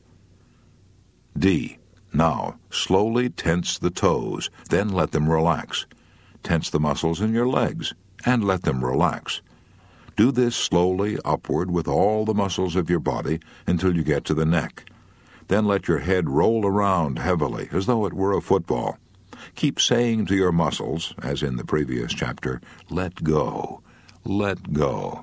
D. Now, slowly tense the toes, then let them relax. Tense the muscles in your legs, and let them relax. Do this slowly upward with all the muscles of your body until you get to the neck. Then let your head roll around heavily, as though it were a football. Keep saying to your muscles, as in the previous chapter, let go, let go.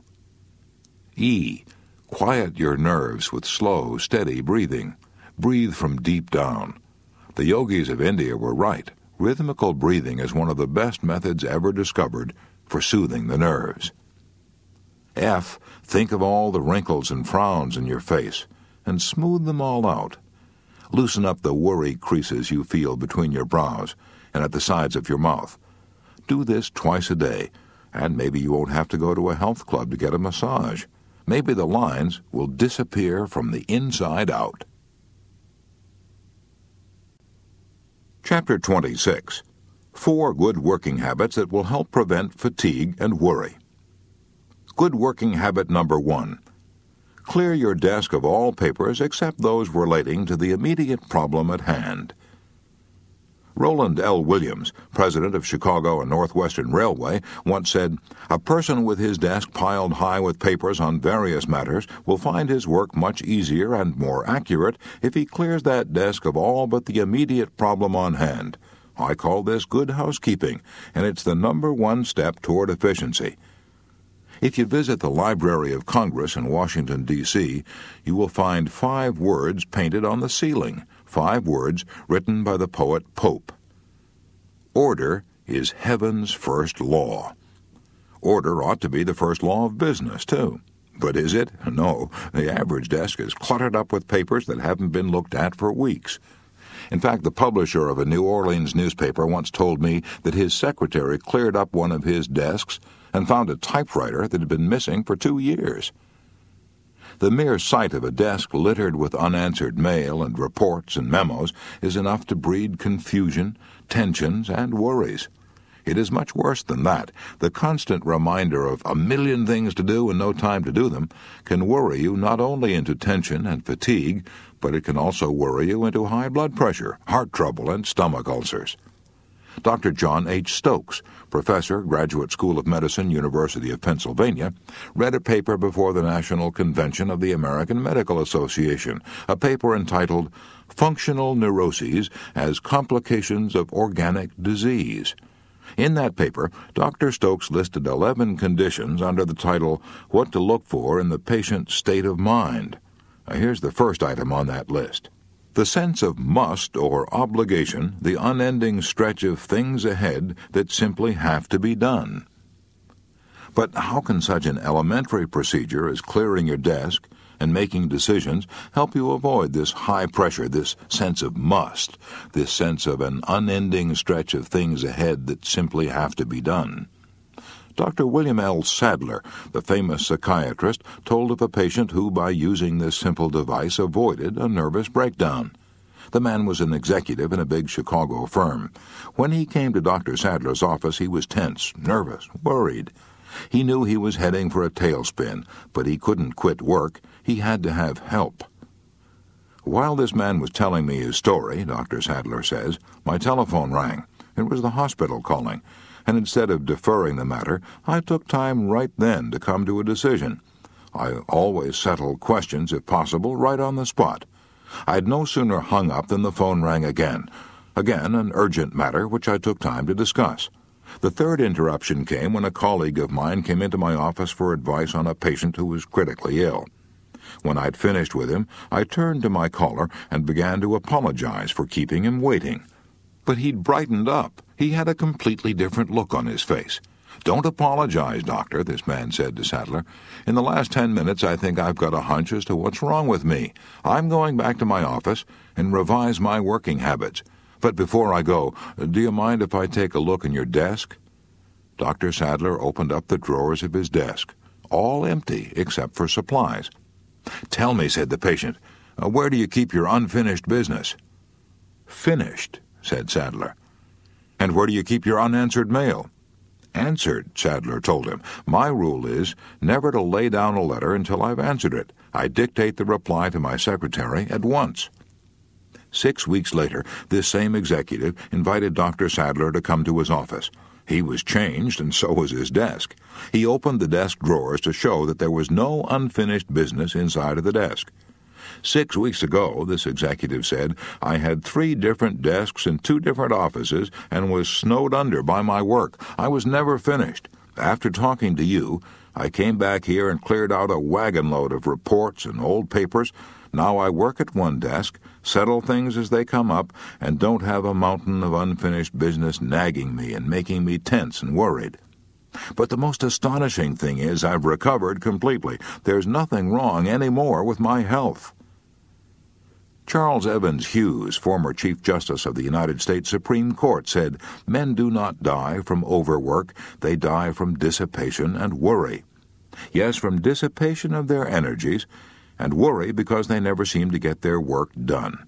E. Quiet your nerves with slow, steady breathing. Breathe from deep down. The yogis of India were right. Rhythmical breathing is one of the best methods ever discovered for soothing the nerves. F. Think of all the wrinkles and frowns in your face, and smooth them all out. Loosen up the worry creases you feel between your brows and at the sides of your mouth. Do this twice a day, and maybe you won't have to go to a health club to get a massage. Maybe the lines will disappear from the inside out. Chapter twenty-six. Four good working habits that will help prevent fatigue and worry. Good working habit number one. Clear your desk of all papers except those relating to the immediate problem at hand. Roland L. Williams, president of Chicago and Northwestern Railway, once said, "A person with his desk piled high with papers on various matters will find his work much easier and more accurate if he clears that desk of all but the immediate problem on hand. I call this good housekeeping, and it's the number one step toward efficiency." If you visit the Library of Congress in Washington, D C, you will find five words painted on the ceiling, five words written by the poet Pope. Order is heaven's first law. Order ought to be the first law of business, too. But is it? No. The average desk is cluttered up with papers that haven't been looked at for weeks. In fact, the publisher of a New Orleans newspaper once told me that his secretary cleared up one of his desks and found a typewriter that had been missing for two years. The mere sight of a desk littered with unanswered mail and reports and memos is enough to breed confusion, tensions, and worries. It is much worse than that. The constant reminder of a million things to do and no time to do them can worry you not only into tension and fatigue, but it can also worry you into high blood pressure, heart trouble, and stomach ulcers. Doctor John H. Stokes, professor, Graduate School of Medicine, University of Pennsylvania, read a paper before the National Convention of the American Medical Association, a paper entitled Functional Neuroses as Complications of Organic Disease. In that paper, Doctor Stokes listed eleven conditions under the title What to Look For in the Patient's State of Mind. Now, here's the first item on that list. The sense of must or obligation, the unending stretch of things ahead that simply have to be done. But how can such an elementary procedure as clearing your desk and making decisions help you avoid this high pressure, this sense of must, this sense of an unending stretch of things ahead that simply have to be done? Doctor William L. Sadler, the famous psychiatrist, told of a patient who, by using this simple device, avoided a nervous breakdown. The man was an executive in a big Chicago firm. When he came to Doctor Sadler's office, he was tense, nervous, worried. He knew he was heading for a tailspin, but he couldn't quit work. He had to have help. While this man was telling me his story, Doctor Sadler says, my telephone rang. It was the hospital calling, and instead of deferring the matter, I took time right then to come to a decision. I always settle questions, if possible, right on the spot. I'd no sooner hung up than the phone rang again. Again, an urgent matter which I took time to discuss. The third interruption came when a colleague of mine came into my office for advice on a patient who was critically ill. When I'd finished with him, I turned to my caller and began to apologize for keeping him waiting. But he'd brightened up. He had a completely different look on his face. "Don't apologize, Doctor," this man said to Sadler. "In the last ten minutes, I think I've got a hunch as to what's wrong with me. I'm going back to my office and revise my working habits. But before I go, do you mind if I take a look in your desk?" Doctor Sadler opened up the drawers of his desk, all empty except for supplies. "Tell me," said the patient, uh, "where do you keep your unfinished business?" "Finished," said Sadler. "And where do you keep your unanswered mail?" "Answered," Sadler told him. "My rule is never to lay down a letter until I've answered it. I dictate the reply to my secretary at once." Six weeks later, this same executive invited Doctor Sadler to come to his office. He was changed, and so was his desk. He opened the desk drawers to show that there was no unfinished business inside of the desk. Six weeks ago, this executive said, I had three different desks in two different offices and was snowed under by my work. I was never finished. After talking to you, I came back here and cleared out a wagon load of reports and old papers. Now I work at one desk, settle things as they come up, and don't have a mountain of unfinished business nagging me and making me tense and worried. But the most astonishing thing is I've recovered completely. There's nothing wrong any more with my health. Charles Evans Hughes, former Chief Justice of the United States Supreme Court, said, "Men do not die from overwork, they die from dissipation and worry." Yes, from dissipation of their energies, and worry because they never seem to get their work done.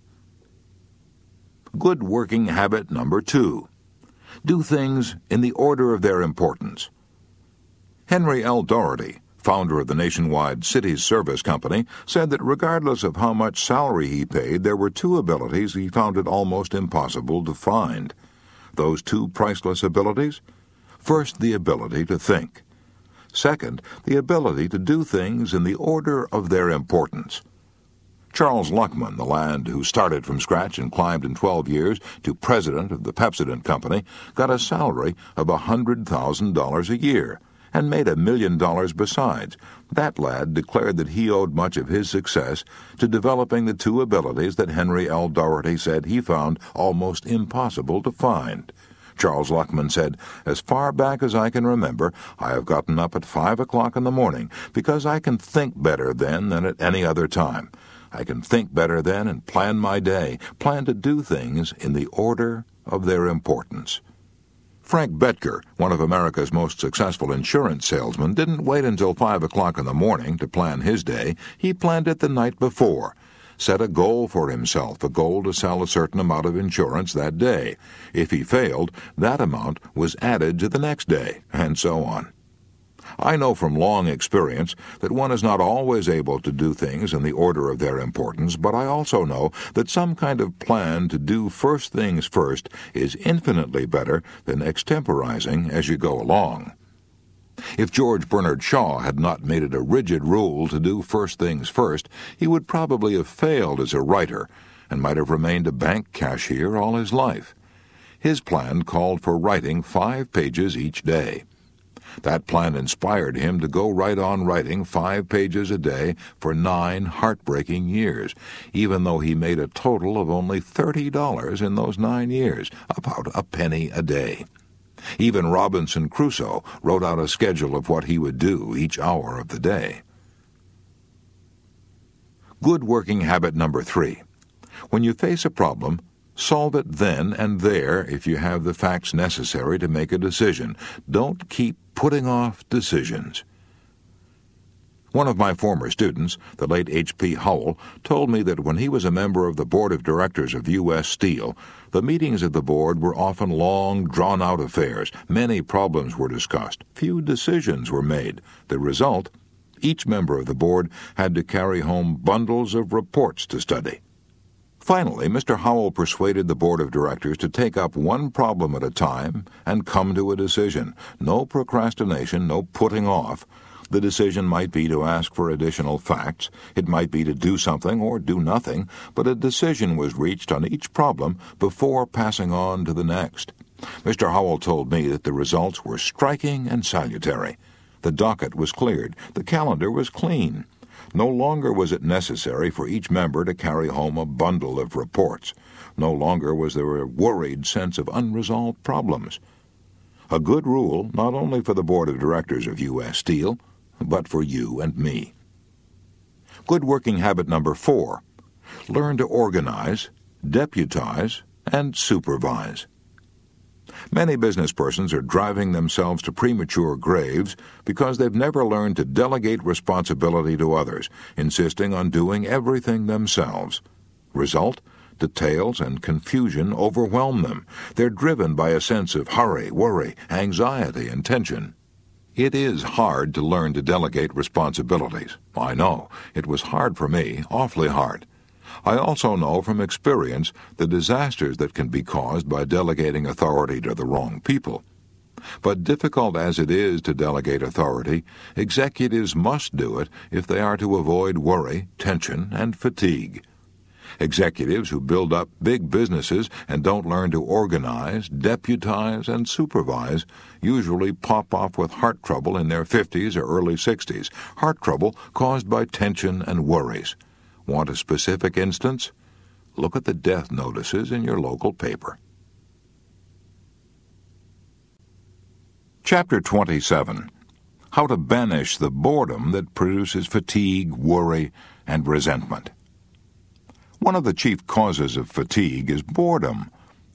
Good working habit number two. Do things in the order of their importance. Henry L. Doherty, founder of the nationwide Cities Service Company, said that regardless of how much salary he paid, there were two abilities he found it almost impossible to find. Those two priceless abilities? First, the ability to think. Second, the ability to do things in the order of their importance. Charles Luckman, the lad who started from scratch and climbed in twelve years to president of the Pepsodent Company, got a salary of one hundred thousand dollars a year, and made a million dollars besides. That lad declared that he owed much of his success to developing the two abilities that Henry L. Doherty said he found almost impossible to find. Charles Luckman said, "As far back as I can remember, I have gotten up at five o'clock in the morning because I can think better then than at any other time. I can think better then and plan my day, plan to do things in the order of their importance." Frank Betker, one of America's most successful insurance salesmen, didn't wait until five o'clock in the morning to plan his day. He planned it the night before. Set a goal for himself, a goal to sell a certain amount of insurance that day. If he failed, that amount was added to the next day, and so on. I know from long experience that one is not always able to do things in the order of their importance, but I also know that some kind of plan to do first things first is infinitely better than extemporizing as you go along. If George Bernard Shaw had not made it a rigid rule to do first things first, he would probably have failed as a writer and might have remained a bank cashier all his life. His plan called for writing five pages each day. That plan inspired him to go right on writing five pages a day for nine heartbreaking years, even though he made a total of only thirty dollars in those nine years, about a penny a day. Even Robinson Crusoe wrote out a schedule of what he would do each hour of the day. Good working habit number three. When you face a problem, solve it then and there if you have the facts necessary to make a decision. Don't keep putting off decisions. One of my former students, the late H P Howell, told me that when he was a member of the board of directors of U S Steel, the meetings of the board were often long, drawn-out affairs. Many problems were discussed. Few decisions were made. The result? Each member of the board had to carry home bundles of reports to study. Finally, Mister Howell persuaded the board of directors to take up one problem at a time and come to a decision. No procrastination, no putting off. The decision might be to ask for additional facts. It might be to do something or do nothing, but a decision was reached on each problem before passing on to the next. Mister Howell told me that the results were striking and salutary. The docket was cleared. The calendar was clean. No longer was it necessary for each member to carry home a bundle of reports. No longer was there a worried sense of unresolved problems. A good rule not only for the board of directors of U S Steel, but for you and me. Good working habit number four. Learn to organize, deputize, and supervise. Many business persons are driving themselves to premature graves because they've never learned to delegate responsibility to others, insisting on doing everything themselves. Result? Details and confusion overwhelm them. They're driven by a sense of hurry, worry, anxiety, and tension. It is hard to learn to delegate responsibilities. I know. It was hard for me, awfully hard. I also know from experience the disasters that can be caused by delegating authority to the wrong people. But difficult as it is to delegate authority, executives must do it if they are to avoid worry, tension, and fatigue. Executives who build up big businesses and don't learn to organize, deputize, and supervise usually pop off with heart trouble in their fifties or early sixties, heart trouble caused by tension and worries. Want a specific instance? Look at the death notices in your local paper. Chapter twenty-seven. How to banish the boredom that produces fatigue, worry, and resentment. One of the chief causes of fatigue is boredom.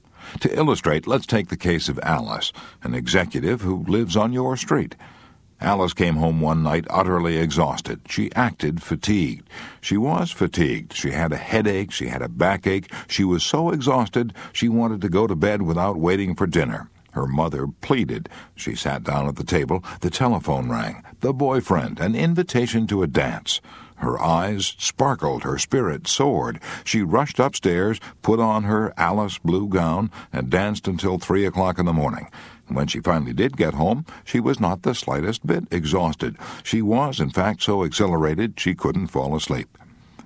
To illustrate, let's take the case of Alice, an executive who lives on your street. Alice came home one night utterly exhausted. She acted fatigued. She was fatigued. She had a headache. She had a backache. She was so exhausted she wanted to go to bed without waiting for dinner. Her mother pleaded. She sat down at the table. The telephone rang. The boyfriend. An invitation to a dance. Her eyes sparkled. Her spirit soared. She rushed upstairs, put on her Alice blue gown, and danced until three o'clock in the morning. When she finally did get home, she was not the slightest bit exhausted. She was, in fact, so exhilarated she couldn't fall asleep.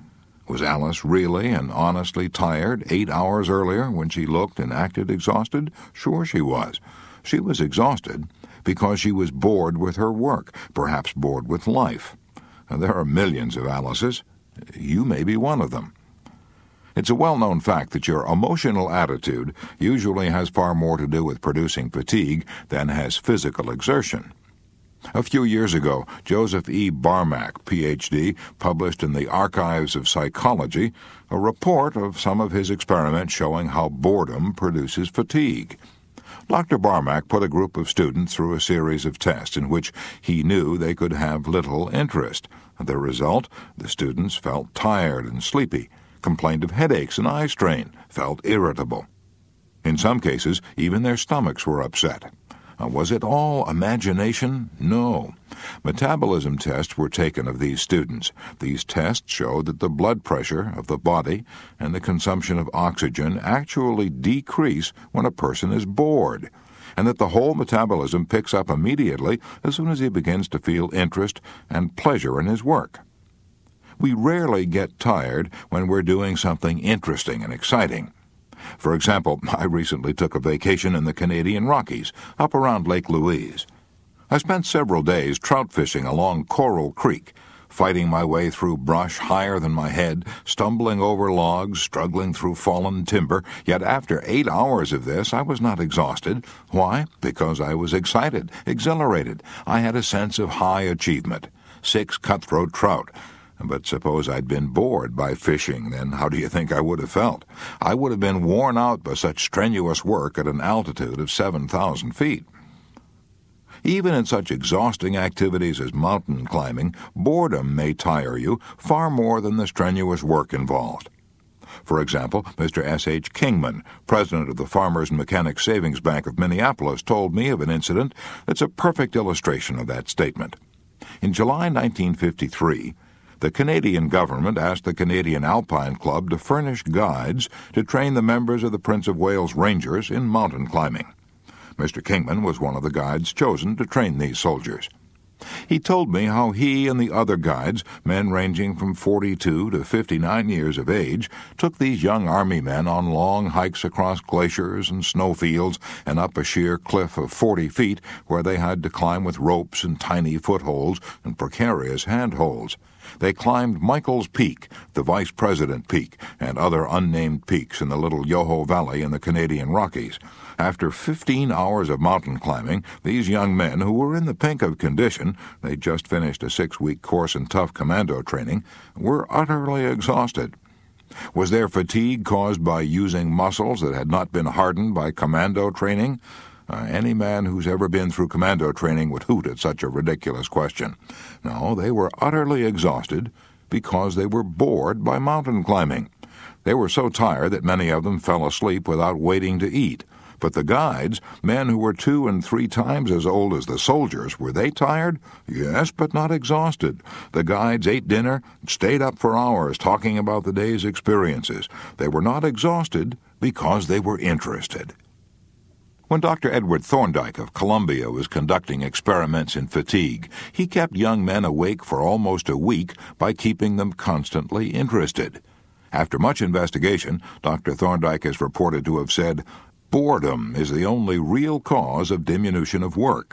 Was Alice really and honestly tired eight hours earlier when she looked and acted exhausted? Sure she was. She was exhausted because she was bored with her work, perhaps bored with life. There are millions of Alices. You may be one of them. It's a well-known fact that your emotional attitude usually has far more to do with producing fatigue than has physical exertion. A few years ago, Joseph E. Barmak, P H D, published in the Archives of Psychology a report of some of his experiments showing how boredom produces fatigue. Doctor Barmak put a group of students through a series of tests in which he knew they could have little interest. The result, the students felt tired and sleepy, complained of headaches and eye strain, felt irritable. In some cases, even their stomachs were upset. Uh, was it all imagination? No. Metabolism tests were taken of these students. These tests showed that the blood pressure of the body and the consumption of oxygen actually decrease when a person is bored, and that the whole metabolism picks up immediately as soon as he begins to feel interest and pleasure in his work. We rarely get tired when we're doing something interesting and exciting. For example, I recently took a vacation in the Canadian Rockies, up around Lake Louise. I spent several days trout fishing along Coral Creek, fighting my way through brush higher than my head, stumbling over logs, struggling through fallen timber. Yet after eight hours of this, I was not exhausted. Why? Because I was excited, exhilarated. I had a sense of high achievement. Six cutthroat trout. But suppose I'd been bored by fishing, then how do you think I would have felt? I would have been worn out by such strenuous work at an altitude of seven thousand feet. Even in such exhausting activities as mountain climbing, boredom may tire you far more than the strenuous work involved. For example, Mister S H Kingman, president of the Farmers and Mechanics Savings Bank of Minneapolis, told me of an incident that's a perfect illustration of that statement. In July nineteen fifty-three, the Canadian government asked the Canadian Alpine Club to furnish guides to train the members of the Prince of Wales Rangers in mountain climbing. Mister Kingman was one of the guides chosen to train these soldiers. He told me how he and the other guides, men ranging from forty-two to fifty-nine years of age, took these young army men on long hikes across glaciers and snowfields and up a sheer cliff of forty feet where they had to climb with ropes and tiny footholds and precarious handholds. They climbed Michael's Peak, the Vice President Peak, and other unnamed peaks in the little Yoho Valley in the Canadian Rockies. After fifteen hours of mountain climbing, these young men, who were in the pink of condition — they'd just finished a six-week course in tough commando training — were utterly exhausted. Was their fatigue caused by using muscles that had not been hardened by commando training? Uh, any man who's ever been through commando training would hoot at such a ridiculous question. No, they were utterly exhausted because they were bored by mountain climbing. They were so tired that many of them fell asleep without waiting to eat. But the guides, men who were two and three times as old as the soldiers, were they tired? Yes, but not exhausted. The guides ate dinner and stayed up for hours talking about the day's experiences. They were not exhausted because they were interested. When Doctor Edward Thorndike of Columbia was conducting experiments in fatigue, he kept young men awake for almost a week by keeping them constantly interested. After much investigation, Doctor Thorndike is reported to have said, "Boredom is the only real cause of diminution of work."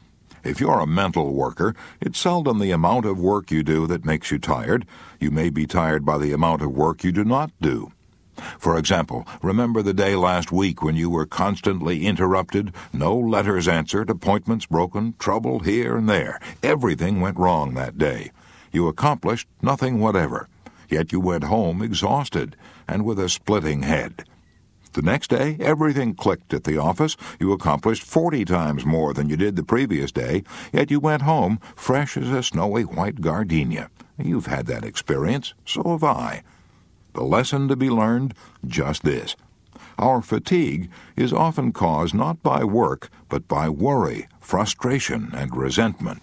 If you're a mental worker, it's seldom the amount of work you do that makes you tired. You may be tired by the amount of work you do not do. For example, remember the day last week when you were constantly interrupted, no letters answered, appointments broken, trouble here and there. Everything went wrong that day. You accomplished nothing whatever, yet you went home exhausted and with a splitting head. The next day, everything clicked at the office. You accomplished forty times more than you did the previous day, yet you went home fresh as a snowy white gardenia. You've had that experience. So have I. The lesson to be learned, just this. Our fatigue is often caused not by work, but by worry, frustration, and resentment.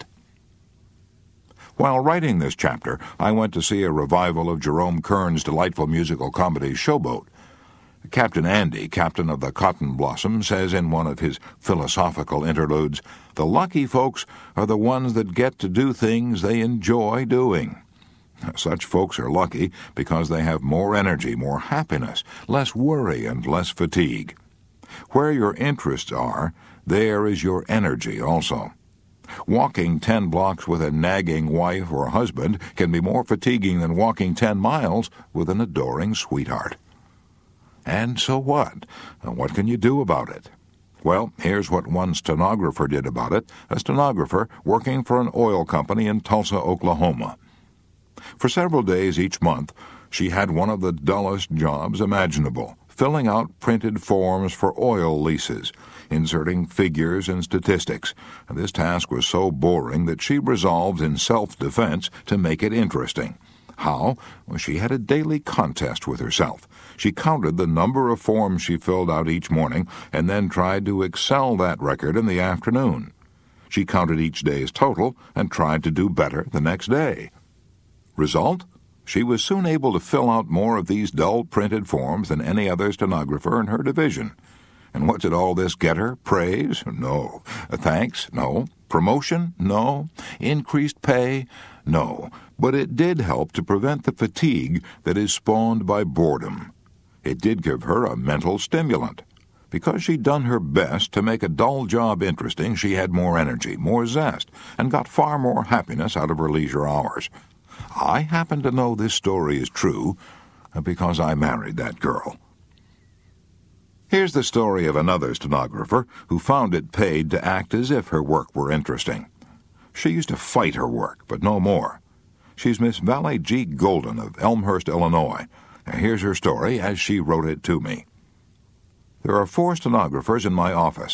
While writing this chapter, I went to see a revival of Jerome Kern's delightful musical comedy Showboat. Captain Andy, captain of the Cotton Blossom, says in one of his philosophical interludes, "The lucky folks are the ones that get to do things they enjoy doing." Such folks are lucky because they have more energy, more happiness, less worry, and less fatigue. Where your interests are, there is your energy also. Walking ten blocks with a nagging wife or husband can be more fatiguing than walking ten miles with an adoring sweetheart. And so what? What can you do about it? Well, here's what one stenographer did about it, a stenographer working for an oil company in Tulsa, Oklahoma. For several days each month, she had one of the dullest jobs imaginable, filling out printed forms for oil leases, inserting figures and statistics. This task was so boring that she resolved in self-defense to make it interesting. How? Well, she had a daily contest with herself. She counted the number of forms she filled out each morning and then tried to excel that record in the afternoon. She counted each day's total and tried to do better the next day. Result? She was soon able to fill out more of these dull printed forms than any other stenographer in her division. And what did all this get her? Praise? No. Thanks? No. Promotion? No. Increased pay? No. But it did help to prevent the fatigue that is spawned by boredom. It did give her a mental stimulant. Because she'd done her best to make a dull job interesting, she had more energy, more zest, and got far more happiness out of her leisure hours. I happen to know this story is true because I married that girl. Here's the story of another stenographer who found it paid to act as if her work were interesting. She used to fight her work, but no more. She's Miss Valley G. Golden of Elmhurst, Illinois. Here's her story as she wrote it to me. There are four stenographers in my office,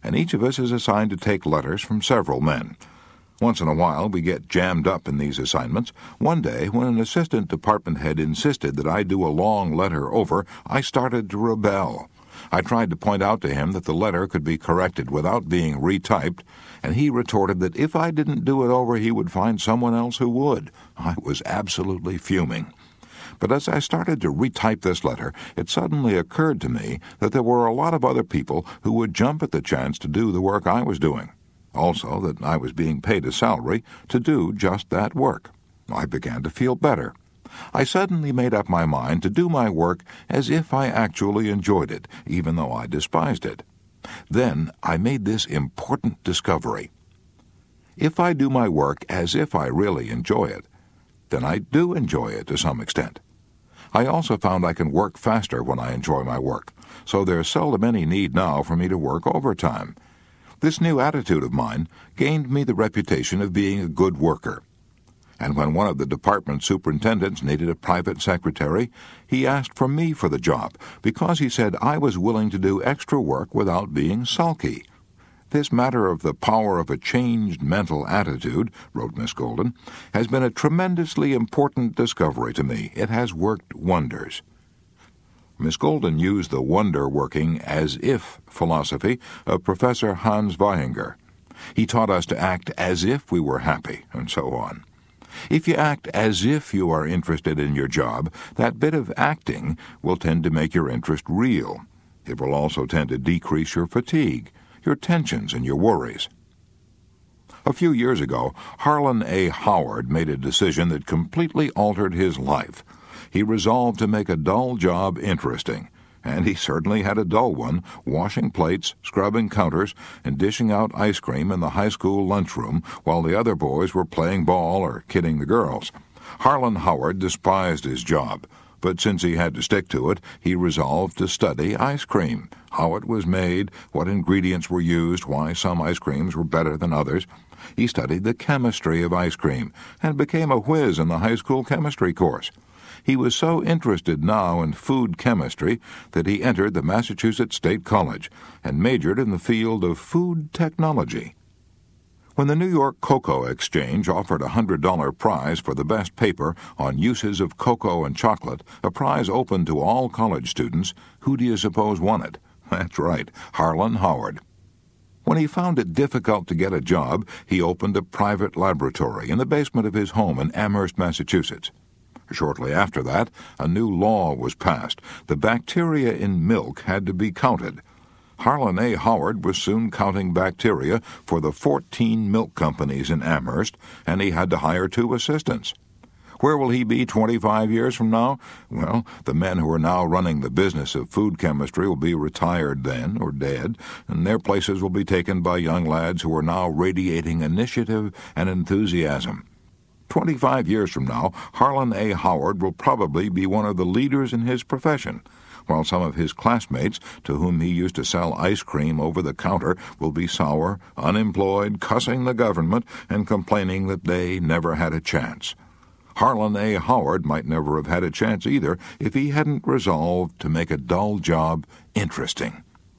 and each of us is assigned to take letters from several men. Once in a while, we get jammed up in these assignments. One day, when an assistant department head insisted that I do a long letter over, I started to rebel. I tried to point out to him that the letter could be corrected without being retyped, and he retorted that if I didn't do it over, he would find someone else who would. I was absolutely fuming. But as I started to retype this letter, it suddenly occurred to me that there were a lot of other people who would jump at the chance to do the work I was doing. Also, that I was being paid a salary to do just that work. I began to feel better. I suddenly made up my mind to do my work as if I actually enjoyed it, even though I despised it. Then I made this important discovery. If I do my work as if I really enjoy it, then I do enjoy it to some extent. I also found I can work faster when I enjoy my work, so there's seldom any need now for me to work overtime. This new attitude of mine gained me the reputation of being a good worker. And when one of the department superintendents needed a private secretary, he asked for me for the job because he said I was willing to do extra work without being sulky. This matter of the power of a changed mental attitude, wrote Miss Golden, has been a tremendously important discovery to me. It has worked wonders. Miss Golden used the wonder-working as-if philosophy of Professor Hans Weihinger. He taught us to act as if we were happy, and so on. If you act as if you are interested in your job, that bit of acting will tend to make your interest real. It will also tend to decrease your fatigue, your tensions, and your worries. A few years ago, Harlan A. Howard made a decision that completely altered his life. He resolved to make a dull job interesting, and he certainly had a dull one, washing plates, scrubbing counters, and dishing out ice cream in the high school lunchroom while the other boys were playing ball or kidding the girls. Harlan Howard despised his job, but since he had to stick to it, he resolved to study ice cream, how it was made, what ingredients were used, why some ice creams were better than others. He studied the chemistry of ice cream and became a whiz in the high school chemistry course. He was so interested now in food chemistry that he entered the Massachusetts State College and majored in the field of food technology. When the New York Cocoa Exchange offered a one hundred dollars prize for the best paper on uses of cocoa and chocolate, a prize open to all college students, who do you suppose won it? That's right, Harlan Howard. When he found it difficult to get a job, he opened a private laboratory in the basement of his home in Amherst, Massachusetts. Shortly after that, a new law was passed. The bacteria in milk had to be counted. Harlan A. Howard was soon counting bacteria for the fourteen milk companies in Amherst, and he had to hire two assistants. Where will he be twenty-five years from now? Well, the men who are now running the business of food chemistry will be retired then, or dead, and their places will be taken by young lads who are now radiating initiative and enthusiasm. Twenty-five years from now, Harlan A. Howard will probably be one of the leaders in his profession, while some of his classmates, to whom he used to sell ice cream over the counter, will be sour, unemployed, cussing the government, and complaining that they never had a chance. Harlan A. Howard might never have had a chance either if he hadn't resolved to make a dull job interesting.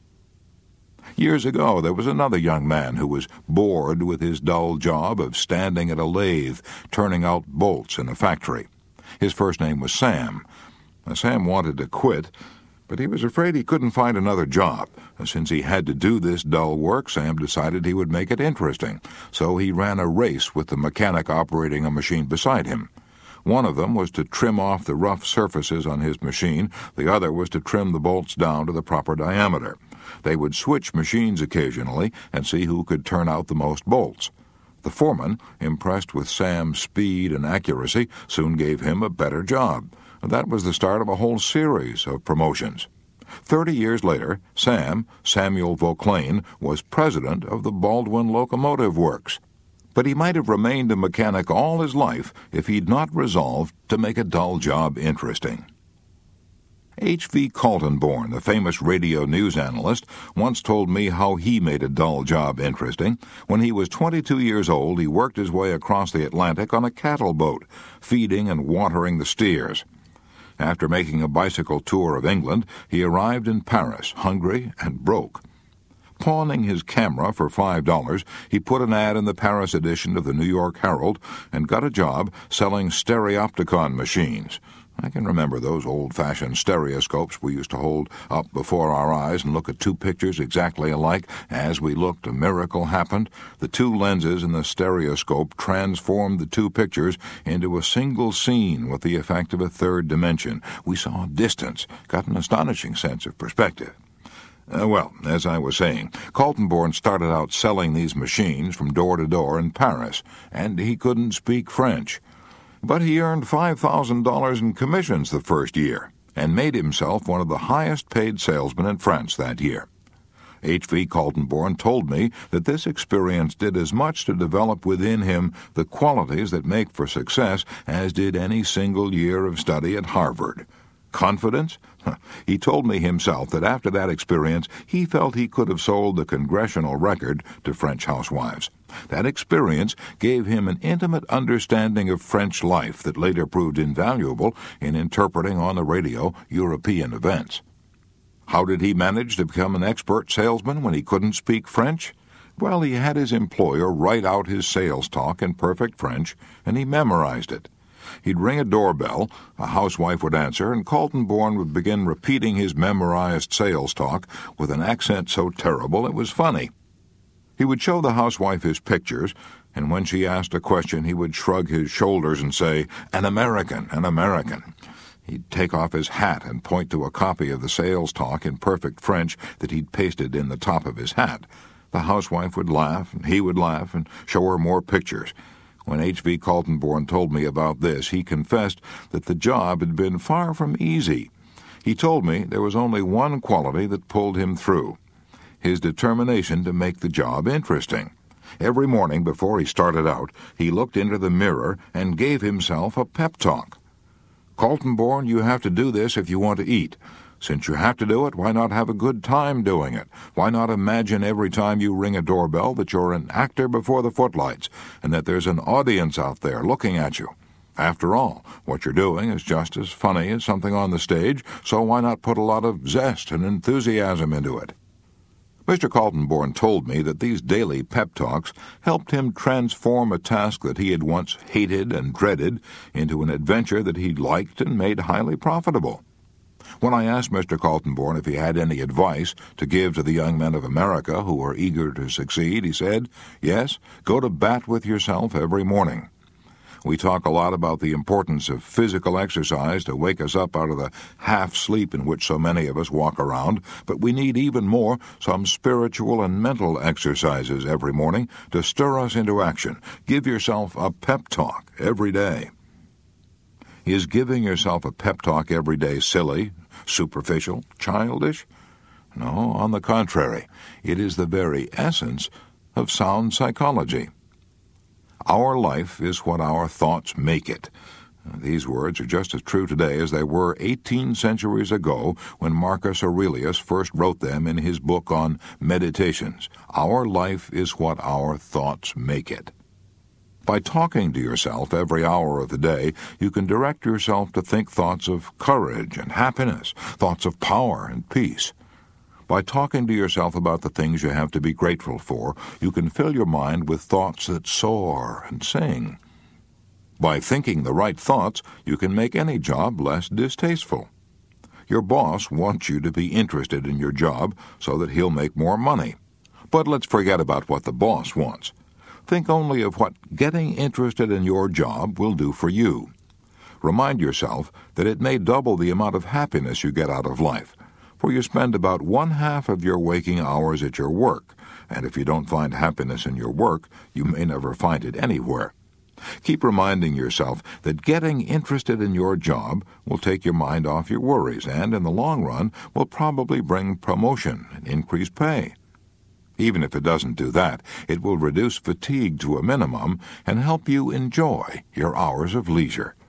Years ago, there was another young man who was bored with his dull job of standing at a lathe, turning out bolts in a factory. His first name was Sam. Now, Sam wanted to quit, but he was afraid he couldn't find another job. And since he had to do this dull work, Sam decided he would make it interesting. So he ran a race with the mechanic operating a machine beside him. One of them was to trim off the rough surfaces on his machine. The other was to trim the bolts down to the proper diameter. They would switch machines occasionally and see who could turn out the most bolts. The foreman, impressed with Sam's speed and accuracy, soon gave him a better job. That was the start of a whole series of promotions. Thirty years later, Sam, Samuel Vauclane, was president of the Baldwin Locomotive Works. But he might have remained a mechanic all his life if he'd not resolved to make a dull job interesting. H V Kaltenborn, the famous radio news analyst, once told me how he made a dull job interesting. When he was twenty-two years old, he worked his way across the Atlantic on a cattle boat, feeding and watering the steers. After making a bicycle tour of England, he arrived in Paris, hungry and broke. Pawning his camera for five dollars, he put an ad in the Paris edition of the New York Herald and got a job selling stereopticon machines. I can remember those old-fashioned stereoscopes we used to hold up before our eyes and look at two pictures exactly alike. As we looked, a miracle happened. The two lenses in the stereoscope transformed the two pictures into a single scene with the effect of a third dimension. We saw distance, got an astonishing sense of perspective. Uh, well, as I was saying, Kaltenborn started out selling these machines from door to door in Paris, and he couldn't speak French. But he earned five thousand dollars in commissions the first year and made himself one of the highest-paid salesmen in France that year. H V Kaltenborn told me that this experience did as much to develop within him the qualities that make for success as did any single year of study at Harvard. Confidence? He told me himself that after that experience he felt he could have sold the Congressional Record to French housewives. That experience gave him an intimate understanding of French life that later proved invaluable in interpreting on the radio European events. How did he manage to become an expert salesman when he couldn't speak French? Well, he had his employer write out his sales talk in perfect French, and he memorized it. He'd ring a doorbell, a housewife would answer, and Kaltenborn would begin repeating his memorized sales talk with an accent so terrible it was funny. He would show the housewife his pictures, and when she asked a question he would shrug his shoulders and say, "An American, an American." He'd take off his hat and point to a copy of the sales talk in perfect French that he'd pasted in the top of his hat. The housewife would laugh, and he would laugh, and show her more pictures. When H V Kaltenborn told me about this, he confessed that the job had been far from easy. He told me there was only one quality that pulled him through: his determination to make the job interesting. Every morning before he started out, he looked into the mirror and gave himself a pep talk. "Kaltenborn, you have to do this if you want to eat. Since you have to do it, why not have a good time doing it? Why not imagine every time you ring a doorbell that you're an actor before the footlights and that there's an audience out there looking at you? After all, what you're doing is just as funny as something on the stage, so why not put a lot of zest and enthusiasm into it?" Mister Kaltenborn told me that these daily pep talks helped him transform a task that he had once hated and dreaded into an adventure that he liked and made highly profitable. When I asked Mister Kaltenborn if he had any advice to give to the young men of America who are eager to succeed, he said, "Yes, go to bat with yourself every morning." We talk a lot about the importance of physical exercise to wake us up out of the half-sleep in which so many of us walk around, but we need even more some spiritual and mental exercises every morning to stir us into action. Give yourself a pep talk every day. Is giving yourself a pep talk every day silly, superficial, childish? No, on the contrary, it is the very essence of sound psychology. Our life is what our thoughts make it. These words are just as true today as they were eighteen centuries ago when Marcus Aurelius first wrote them in his book on Meditations. Our life is what our thoughts make it. By talking to yourself every hour of the day, you can direct yourself to think thoughts of courage and happiness, thoughts of power and peace. By talking to yourself about the things you have to be grateful for, you can fill your mind with thoughts that soar and sing. By thinking the right thoughts, you can make any job less distasteful. Your boss wants you to be interested in your job so that he'll make more money. But let's forget about what the boss wants. Think only of what getting interested in your job will do for you. Remind yourself that it may double the amount of happiness you get out of life, for you spend about one-half of your waking hours at your work, and if you don't find happiness in your work, you may never find it anywhere. Keep reminding yourself that getting interested in your job will take your mind off your worries and, in the long run, will probably bring promotion and increased pay. Even if it doesn't do that, it will reduce fatigue to a minimum and help you enjoy your hours of leisure.